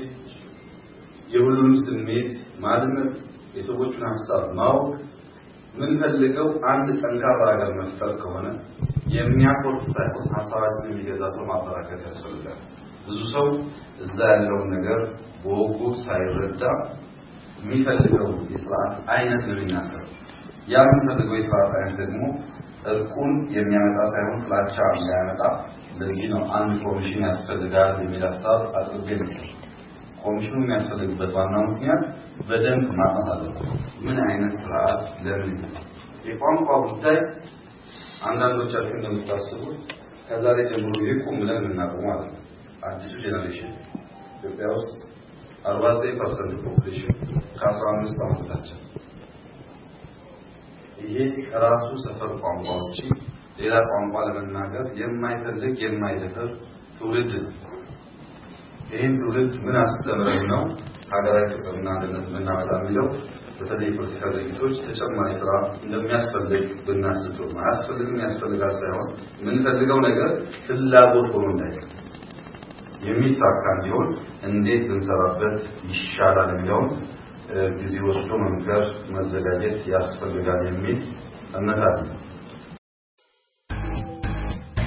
የሁሉንም ስሜት ማድመጥ፣ የሰዎቹን ሀሳብ ማወቅ፣ ምን ፈልገው አንድ ጠንካራ ሀገር መፍጠር ከሆነ የሚያቆርጥ ሳይሆን ሀሳባችንን የሚገዛ ሰው ማበራከት ያስፈልጋል። ብዙ ሰው እዛ ያለውን ነገር በወጉ ሳይረዳ የሚፈልገው የስርዓት አይነት ነው የሚናገረው። ያ የሚፈልገው የስርዓት አይነት ደግሞ እርቁን የሚያመጣ ሳይሆን ጥላቻ የሚያመጣ። ለዚህ ነው አንድ ኮሚሽን ያስፈልጋል የሚል ሀሳብ አጥብቄ ነው። ኮሚሽኑ የሚያስፈልግበት ዋናው ምክንያት በደንብ ማጥናት አለበት። ምን አይነት ስርዓት ለምን የቋንቋ ጉዳይ አንዳንዶቻችሁ እንደምታስቡት ከዛሬ ጀምሮ ይቁም ብለን እናቆም ማለት ነው። አዲሱ ጄነሬሽን ኢትዮጵያ ውስጥ 49% ፖፑሌሽን ከ15 ዓመት በታች ይሄ ከራሱ ሰፈር ቋንቋ ውጪ ሌላ ቋንቋ ለመናገር የማይፈልግ የማይደፍር ትውልድ ነው። ይህን ትውልድ ምን አስተምረን ነው ሀገራዊ ፍቅርና አንድነት የምናመጣ የሚለው በተለይ ፖለቲካ ድርጅቶች ተጨማሪ ስራ እንደሚያስፈልግ ብናስብ ነው። አያስፈልግም ያስፈልጋል ሳይሆን የምንፈልገው ነገር ፍላጎት ሆኖ እንዳይቀር የሚሳካ እንዲሆን እንዴት ብንሰራበት ይሻላል የሚለውን ጊዜ ወስዶ መምከር መዘጋጀት ያስፈልጋል የሚል እምነት አለ።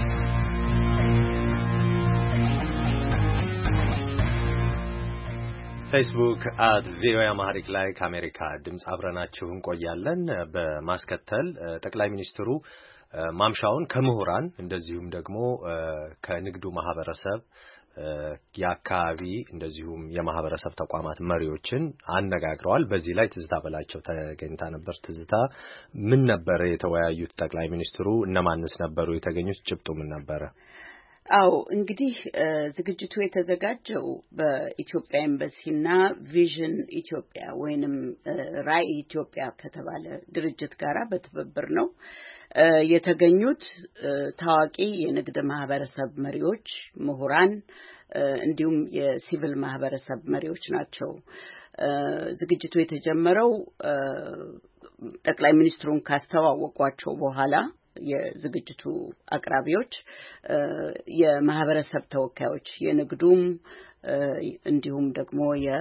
ፌስቡክ @VOA አማሪክ ላይ ከአሜሪካ ድምጽ አብረናችሁ እንቆያለን። በማስከተል ጠቅላይ ሚኒስትሩ ማምሻውን ከምሁራን እንደዚሁም ደግሞ ከንግዱ ማህበረሰብ የአካባቢ እንደዚሁም የማህበረሰብ ተቋማት መሪዎችን አነጋግረዋል። በዚህ ላይ ትዝታ በላቸው ተገኝታ ነበር። ትዝታ ምን ነበር የተወያዩት? ጠቅላይ ሚኒስትሩ እነማንስ ነበሩ የተገኙት? ጭብጡ ምን ነበረ? አው እንግዲህ ዝግጅቱ የተዘጋጀው በኢትዮጵያ ኤምባሲና ቪዥን ኢትዮጵያ ወይንም ራዕይ ኢትዮጵያ ከተባለ ድርጅት ጋራ በትብብር ነው። የተገኙት ታዋቂ የንግድ ማህበረሰብ መሪዎች፣ ምሁራን እንዲሁም የሲቪል ማህበረሰብ መሪዎች ናቸው። ዝግጅቱ የተጀመረው ጠቅላይ ሚኒስትሩን ካስተዋወቋቸው በኋላ የዝግጅቱ አቅራቢዎች የማህበረሰብ ተወካዮች የንግዱም እንዲሁም ደግሞ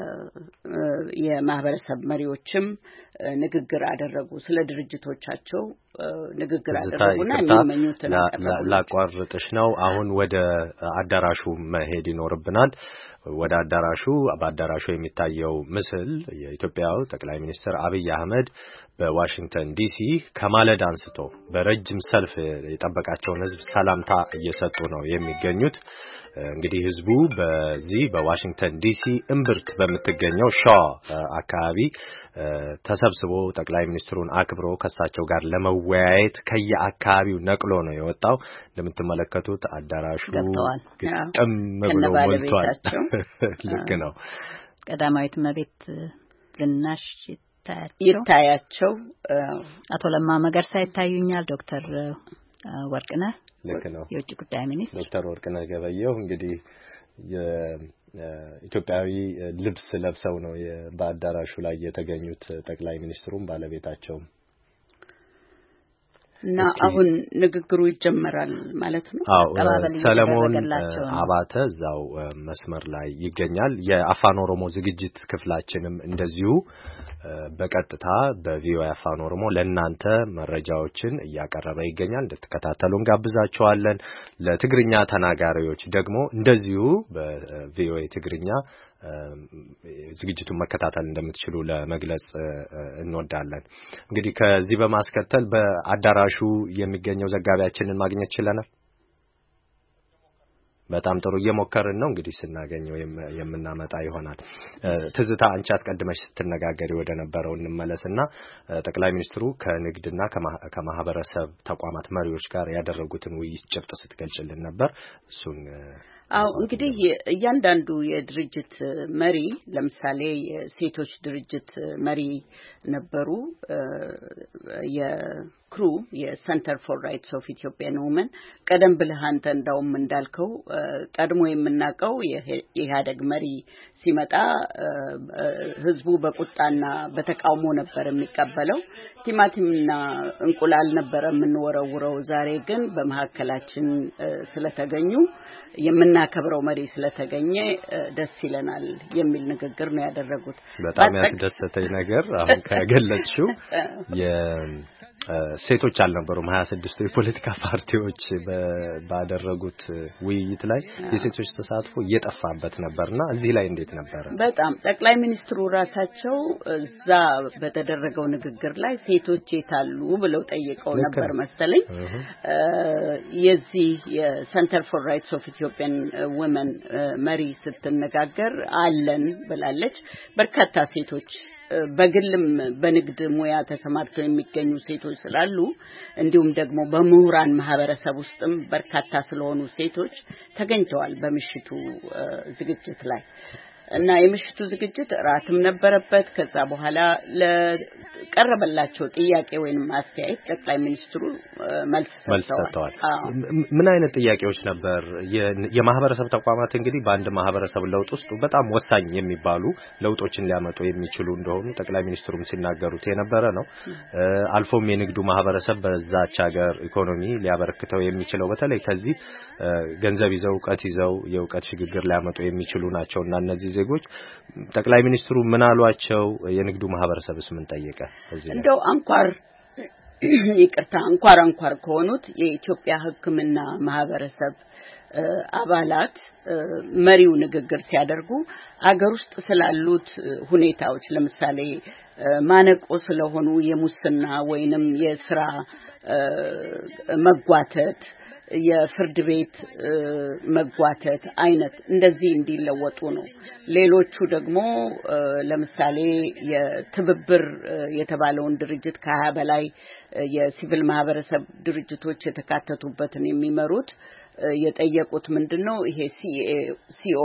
የማህበረሰብ መሪዎችም ንግግር አደረጉ። ስለ ድርጅቶቻቸው ንግግር አደረጉና የሚመኙትን ላቋርጥሽ ነው። አሁን ወደ አዳራሹ መሄድ ይኖርብናል። ወደ በአዳራሹ የሚታየው ምስል የኢትዮጵያው ጠቅላይ ሚኒስትር አብይ አህመድ በዋሽንግተን ዲሲ ከማለዳ አንስቶ በረጅም ሰልፍ የጠበቃቸውን ህዝብ ሰላምታ እየሰጡ ነው የሚገኙት። እንግዲህ ህዝቡ በዚህ በዋሽንግተን ዲሲ እምብርት በምትገኘው ሻዋ አካባቢ ተሰብስቦ ጠቅላይ ሚኒስትሩን አክብሮ ከሳቸው ጋር ለመወያየት ከየአካባቢው ነቅሎ ነው የወጣው። እንደምትመለከቱት አዳራሹ ግጥም ብሎ ሞልቷል። ልክ ነው። ቀዳማዊት እመቤት ዝናሽ ይታያቸው፣ አቶ ለማ መገርሳ ይታዩኛል፣ ዶክተር ወርቅነህ ልክ ነው የውጭ ጉዳይ ሚኒስትር ዶክተር ወርቅነህ ገበየሁ እንግዲህ የኢትዮጵያዊ ልብስ ለብሰው ነው በአዳራሹ ላይ የተገኙት ጠቅላይ ሚኒስትሩም ባለቤታቸውም። እና አሁን ንግግሩ ይጀመራል ማለት ነው። ሰለሞን አባተ እዛው መስመር ላይ ይገኛል። የአፋን ኦሮሞ ዝግጅት ክፍላችንም እንደዚሁ በቀጥታ በቪኦኤ አፋን ኦሮሞ ለእናንተ መረጃዎችን እያቀረበ ይገኛል። እንድትከታተሉን ጋብዛችኋለን። ለትግርኛ ተናጋሪዎች ደግሞ እንደዚሁ በቪኦኤ ትግርኛ ዝግጅቱን መከታተል እንደምትችሉ ለመግለጽ እንወዳለን። እንግዲህ ከዚህ በማስከተል በአዳራሹ የሚገኘው ዘጋቢያችንን ማግኘት ችለናል። በጣም ጥሩ እየሞከርን ነው። እንግዲህ ስናገኘው የምናመጣ ይሆናል። ትዝታ አንቺ አስቀድመሽ ስትነጋገሪ ወደ ነበረው እንመለስና ጠቅላይ ሚኒስትሩ ከንግድና ከማህበረሰብ ተቋማት መሪዎች ጋር ያደረጉትን ውይይት ጭብጥ ስትገልጽልን ነበር። እሱን እንግዲህ እያንዳንዱ የድርጅት መሪ ለምሳሌ የሴቶች ድርጅት መሪ ነበሩ። የክሩ የሴንተር ፎር ራይትስ ኦፍ ኢትዮጵያን ውመን ቀደም ብለህ አንተ እንዳውም እንዳልከው ቀድሞ የምናውቀው የኢህአደግ መሪ ሲመጣ ህዝቡ በቁጣና በተቃውሞ ነበር የሚቀበለው። ቲማቲምና እንቁላል ነበር የምንወረውረው። ዛሬ ግን በመሐከላችን ስለተገኙ የምናከብረው መሪ ስለተገኘ ደስ ይለናል የሚል ንግግር ነው ያደረጉት። በጣም ያስደሰተኝ ነገር አሁን ከገለጽሽው ሴቶች አልነበሩም። 26 የፖለቲካ ፓርቲዎች ባደረጉት ውይይት ላይ የሴቶች ተሳትፎ እየጠፋበት ነበርና እዚህ ላይ እንዴት ነበር? በጣም ጠቅላይ ሚኒስትሩ ራሳቸው እዛ በተደረገው ንግግር ላይ ሴቶች የታሉ ብለው ጠይቀው ነበር መሰለኝ። የዚህ የሴንተር ፎር ራይትስ ኦፍ ኢትዮጵያን ውመን መሪ ስትነጋገር አለን ብላለች። በርካታ ሴቶች በግልም በንግድ ሙያ ተሰማርተው የሚገኙ ሴቶች ስላሉ እንዲሁም ደግሞ በምሁራን ማህበረሰብ ውስጥም በርካታ ስለሆኑ ሴቶች ተገኝተዋል በምሽቱ ዝግጅት ላይ እና የምሽቱ ዝግጅት ራትም ነበረበት። ከዛ በኋላ ለቀረበላቸው ጥያቄ ወይንም አስተያየት ጠቅላይ ሚኒስትሩ መልስ ሰጥተዋል። ምን አይነት ጥያቄዎች ነበር? የማህበረሰብ ተቋማት እንግዲህ በአንድ ማህበረሰብ ለውጥ ውስጥ በጣም ወሳኝ የሚባሉ ለውጦችን ሊያመጡ የሚችሉ እንደሆኑ ጠቅላይ ሚኒስትሩም ሲናገሩት የነበረ ነው። አልፎም የንግዱ ማህበረሰብ በዛች ሀገር ኢኮኖሚ ሊያበረክተው የሚችለው በተለይ ከዚህ ገንዘብ ይዘው ዕውቀት ይዘው የዕውቀት ሽግግር ሊያመጡ የሚችሉ ናቸውና እነዚህ ዜጎች ጠቅላይ ሚኒስትሩ ምን አሏቸው? የንግዱ ማህበረሰብስ ምን ጠየቀ? እንደው አንኳር ይቅርታ አንኳር ከሆኑት የኢትዮጵያ ሕክምና ማህበረሰብ አባላት መሪው ንግግር ሲያደርጉ አገር ውስጥ ስላሉት ሁኔታዎች ለምሳሌ ማነቆ ስለሆኑ የሙስና ወይንም የሥራ መጓተት የፍርድ ቤት መጓተት አይነት እንደዚህ እንዲለወጡ ነው ሌሎቹ ደግሞ ለምሳሌ የትብብር የተባለውን ድርጅት ከ20 በላይ የሲቪል ማህበረሰብ ድርጅቶች የተካተቱበትን የሚመሩት የጠየቁት ምንድነው ይሄ ሲኦ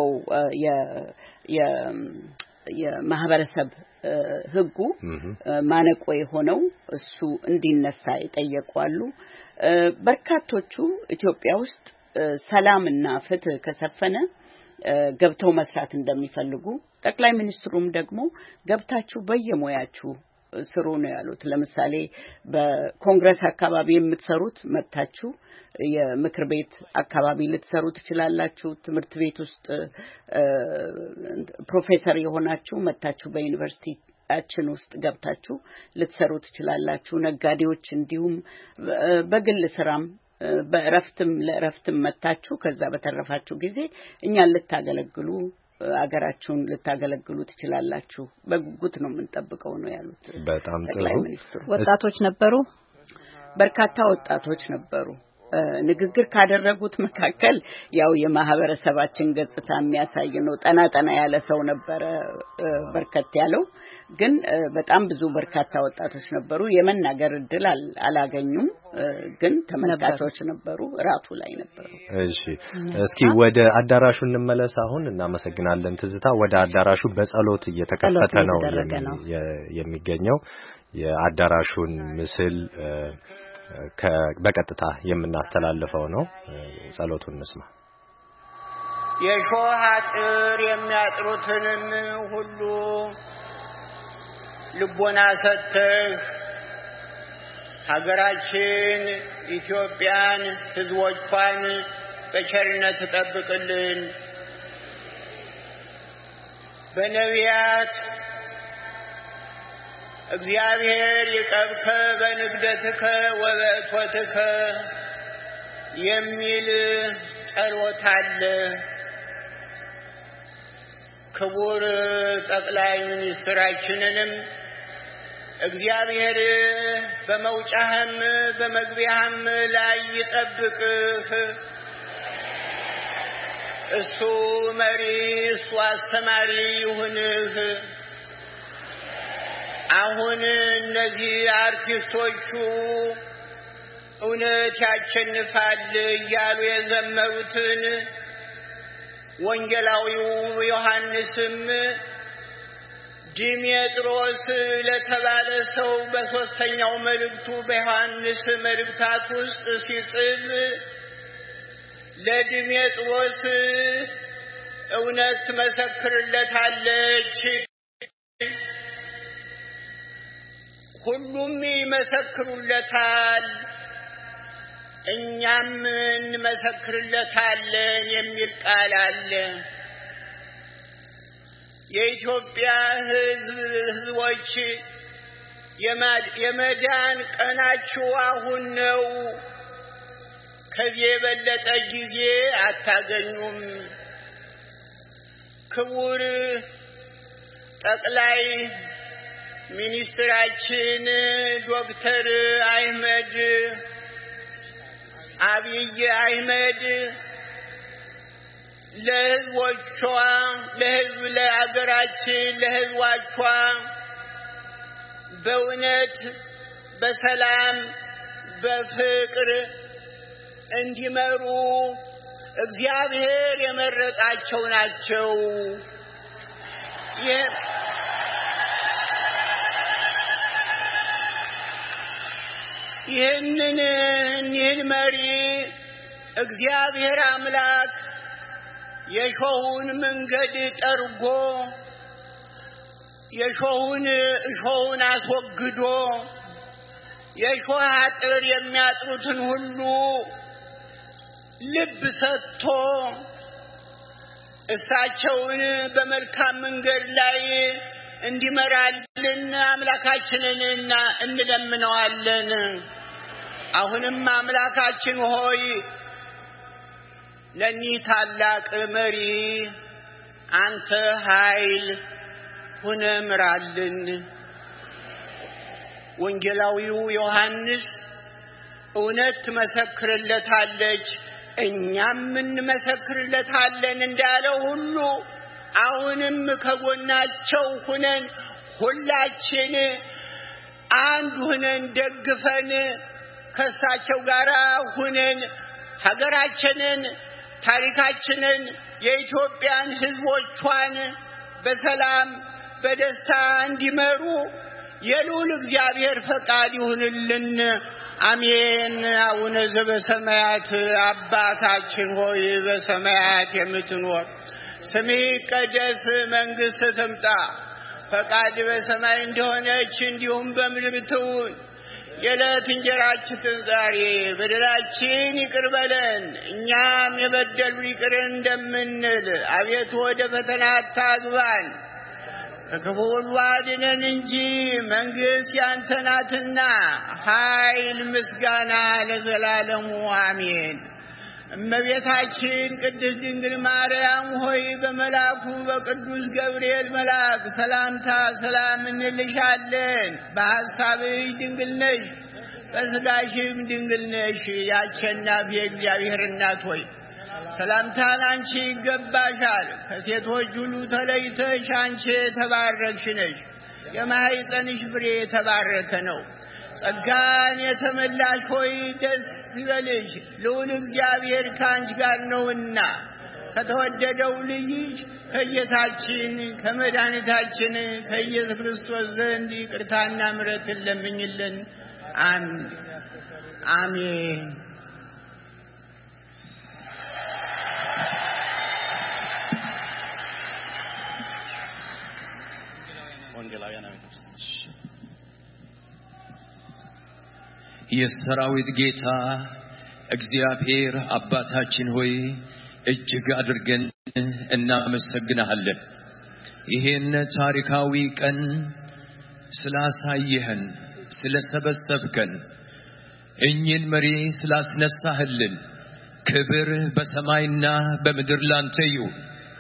የማህበረሰብ ህጉ ማነቆ የሆነው እሱ እንዲነሳ ይጠየቃሉ በርካቶቹ ኢትዮጵያ ውስጥ ሰላምና ፍትህ ከሰፈነ ገብተው መስራት እንደሚፈልጉ ጠቅላይ ሚኒስትሩም ደግሞ ገብታችሁ በየሞያችሁ ስሩ ነው ያሉት ለምሳሌ በኮንግረስ አካባቢ የምትሰሩት መጣችሁ የምክር ቤት አካባቢ ልትሰሩ ትችላላችሁ ትምህርት ቤት ውስጥ ፕሮፌሰር የሆናችሁ መጣችሁ በዩኒቨርሲቲ አችን ውስጥ ገብታችሁ ልትሰሩ ትችላላችሁ ነጋዴዎች እንዲሁም በግል ስራም ለእረፍትም መጣችሁ ከዛ በተረፋችሁ ጊዜ እኛን ልታገለግሉ አገራችሁን ልታገለግሉ ትችላላችሁ በጉጉት ነው የምንጠብቀው ነው ያሉት በጣም ጥሩ ወጣቶች ነበሩ በርካታ ወጣቶች ነበሩ ንግግር ካደረጉት መካከል ያው የማህበረሰባችን ገጽታ የሚያሳይ ነው ጠና ያለ ሰው ነበር በርከት ያለው ግን በጣም ብዙ በርካታ ወጣቶች ነበሩ የመናገር እድል አላገኙም ግን ተመልካቾች ነበሩ ራቱ ላይ ነበሩ እሺ እስኪ ወደ አዳራሹ እንመለስ አሁን እናመሰግናለን ትዝታ ወደ አዳራሹ በጸሎት እየተከፈተ ነው የሚገኘው የአዳራሹን ምስል በቀጥታ የምናስተላልፈው ነው ጸሎቱን እንስማ የሾህ አጥር የሚያጥሩትንም ሁሉ ልቦና ሰጥተህ ሀገራችን ኢትዮጵያን ህዝቦቿን በቸርነት ተጠብቅልን በነቢያት እግዚአብሔር ይቀብከ በንግደትከ ወበእቶትከ የሚል ጸሎት አለ ክቡር ጠቅላይ ሚኒስትራችንንም እግዚአብሔር በመውጫህም በመግቢያህም ላይ ይጠብቅህ እሱ መሪ እሱ አስተማሪ ይሁንህ አሁን እነዚህ አርቲስቶቹ እውነት ያሸንፋል እያሉ የዘመሩትን ወንጌላዊው ዮሐንስም ዲሜጥሮስ ለተባለ ሰው በሶስተኛው መልእክቱ በዮሐንስ መልእክታት ውስጥ ሲጽፍ ለዲሜጥሮስ እውነት ትመሰክርለታለች ሁሉም ይመሰክሩለታል እኛም እንመሰክርለታለን የሚል ቃል አለ የኢትዮጵያ ህዝቦች የመዳን ቀናችሁ አሁን ነው ከዚህ የበለጠ ጊዜ አታገኙም ክቡር ጠቅላይ ሚኒስትራችን ዶክተር አብይ አህመድ ለህዝቦቿ ለህዝብ ለሀገራችን ለህዝቦቿ በእውነት በሰላም በፍቅር እንዲመሩ እግዚአብሔር የመረጣቸው ናቸው ይህንን መሪ እግዚአብሔር አምላክ የሾውን መንገድ ጠርጎ እሾውን አስወግዶ የሾህ አጥር የሚያጥሩትን ሁሉ ልብ ሰጥቶ እሳቸውን በመልካም መንገድ ላይ እንዲመራልን አምላካችንን እንለምነዋለን። አሁንም አምላካችን ሆይ ለዚህ ታላቅ መሪ አንተ ኃይል ሁነህ ምራልን። ወንጌላዊው ዮሐንስ እውነት ትመሰክርለታለች እኛም እንመሰክርለታለን እንዳለው ሁሉ አሁንም ከጎናቸው ሁነን ሁላችን አንድ ሁነን ደግፈን ከሳቸው ጋር ሁነን ሀገራችንን ታሪካችንን የኢትዮጵያን ሕዝቦቿን በሰላም በደስታ እንዲመሩ የልዑል እግዚአብሔር ፈቃድ ይሁንልን። አሜን። አቡነ ዘበሰማያት አባታችን ሆይ በሰማያት የምትኖር ስምህ ይቀደስ፣ መንግሥትህ ትምጣ፣ ፈቃድ በሰማይ እንደሆነች እንዲሁም በምድር ትሁን። የዕለት እንጀራችንን ዛሬ በደላችን ይቅር በለን እኛም የበደሉንን ይቅር እንደምንል፣ አቤቱ ወደ ፈተና አታግባን ከክፉ ሁሉ አድነን እንጂ መንግሥት ያንተ ናትና ኃይል ምስጋና ለዘላለሙ አሜን። እመቤታችን ቅድስት ድንግል ማርያም ሆይ በመልአኩ በቅዱስ ገብርኤል መልአክ ሰላምታ ሰላም እንልሻለን። በሐሳብሽ ድንግል ነሽ፣ በሥጋሽም ድንግል ነሽ። የአሸናፊ የእግዚአብሔር እናት ሆይ ሰላምታ ላንቺ ይገባሻል። ከሴቶች ሁሉ ተለይተሽ አንቺ የተባረክሽ ነሽ፣ የማኅፀንሽ ፍሬ የተባረከ ነው። ጸጋን የተመላሽ ሆይ ደስ ይበልሽ፣ ልዑል እግዚአብሔር ከአንቺ ጋር ነውና ከተወደደው ልጅሽ ከጌታችን ከመድኃኒታችን ከኢየሱስ ክርስቶስ ዘንድ ይቅርታና ምሕረትን ለምኝልን። አሜን። የሰራዊት ጌታ እግዚአብሔር አባታችን ሆይ እጅግ አድርገን እናመሰግናለን። ይሄን ታሪካዊ ቀን ስላሳየህን፣ ስለሰበሰብከን፣ እኚህን መሪ ስላስነሳህልን ክብር በሰማይና በምድር ላንተ ይሁን።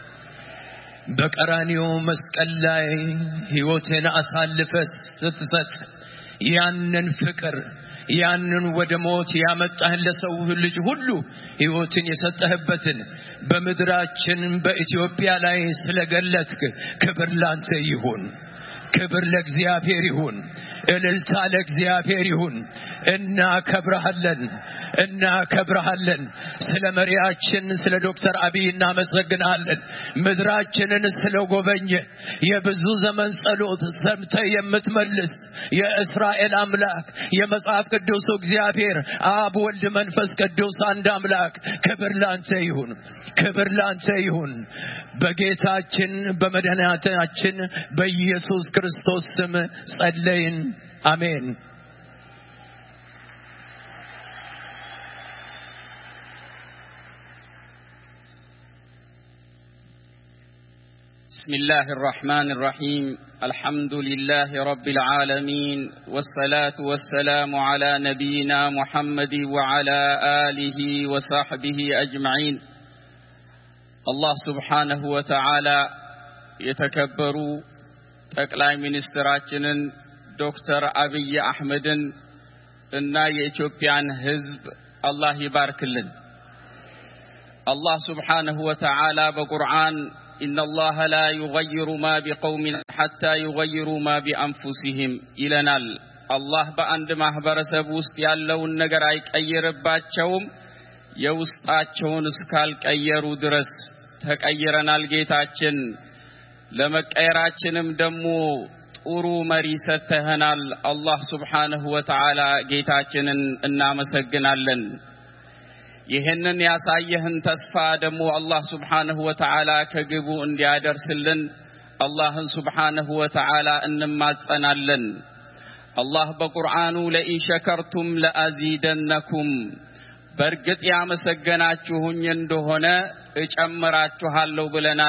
በቀራንዮ መስቀል ላይ ሕይወትን አሳልፈህ ስትሰጥ ያንን ፍቅር ያንን ወደ ሞት ያመጣህን ለሰው ልጅ ሁሉ ሕይወትን የሰጠህበትን በምድራችን በኢትዮጵያ ላይ ስለገለጥክ ክብር ላንተ ይሁን። ክብር ለእግዚአብሔር ይሁን። እልልታ ለእግዚአብሔር ይሁን። እናከብርሃለን። ስለ መሪያችን ስለ ዶክተር አብይ እናመሰግናለን። ምድራችንን ስለጎበኘ የብዙ ዘመን ጸሎት ሰምተህ የምትመልስ የእስራኤል አምላክ የመጽሐፍ ቅዱስ እግዚአብሔር አብ ወልድ መንፈስ ቅዱስ አንድ አምላክ ክብር ላንተ ይሁን። ክብር ላንተ ይሁን። በጌታችን በመድኃኒታችን በኢየሱስ ክርስቶስ ስም ጸለይን። አሜን። بسم الله الرحمن الرحيم الحمد لله رب العالمين والصلاة والسلام على نبينا محمد وعلى آله وصحبه أجمعين. الله سبحانه وتعالى يتكبروا ጠቅላይ ሚኒስትራችንን ዶክተር አብይ አህመድን እና የኢትዮጵያን ሕዝብ አላህ ይባርክልን። አላህ سبحانه وتعالى በቁርአን إن الله لا يغير ما بقوم حتى يغيروا ما بأنفسهم ይለናል። አላህ በአንድ ማህበረሰብ ውስጥ ያለውን ነገር አይቀይርባቸውም የውስጣቸውን እስካልቀየሩ ድረስ። ተቀይረናል ጌታችን ለመቀየራችንም ደሞ ጥሩ መሪ ሰተህናል። አላህ Subhanahu Wa Ta'ala ጌታችንን እናመሰግናለን። ይሄንን ያሳየህን ተስፋ ደሞ አላህ Subhanahu Wa Ta'ala ከግቡ እንዲያደርስልን አላህን Subhanahu Wa Ta'ala እንማጸናለን። አላህ በቁርአኑ ለኢን ሸከርቱም ለአዚደነኩም በርግጥ ያመሰገናችሁኝ እንደሆነ እጨምራችኋለሁ ብለናል።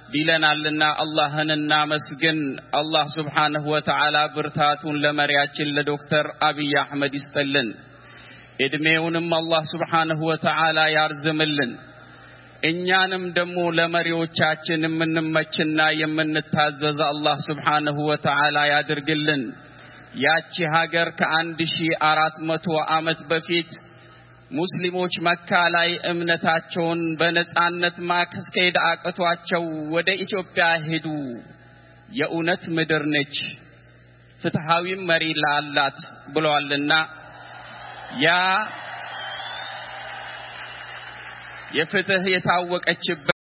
ቢለናልና አላህን እናመስግን። አላህ ሱብሓነሁ ወተዓላ ብርታቱን ለመሪያችን ለዶክተር አብይ አህመድ ይስጥልን። እድሜውንም አላህ ሱብሓነሁ ወተዓላ ያርዝምልን። እኛንም ደግሞ ለመሪዎቻችን የምንመችና የምንታዘዝ አላህ ሱብሓነሁ ወተዓላ ያድርግልን። ያቺ ሀገር ከ1400 ዓመት በፊት ሙስሊሞች መካ ላይ እምነታቸውን በነጻነት ማስኬድ አቅቷቸው ወደ ኢትዮጵያ ሄዱ። የእውነት ምድር ነች፣ ፍትሃዊ መሪ ላላት ብለዋልና ያ የፍትህ የታወቀችበት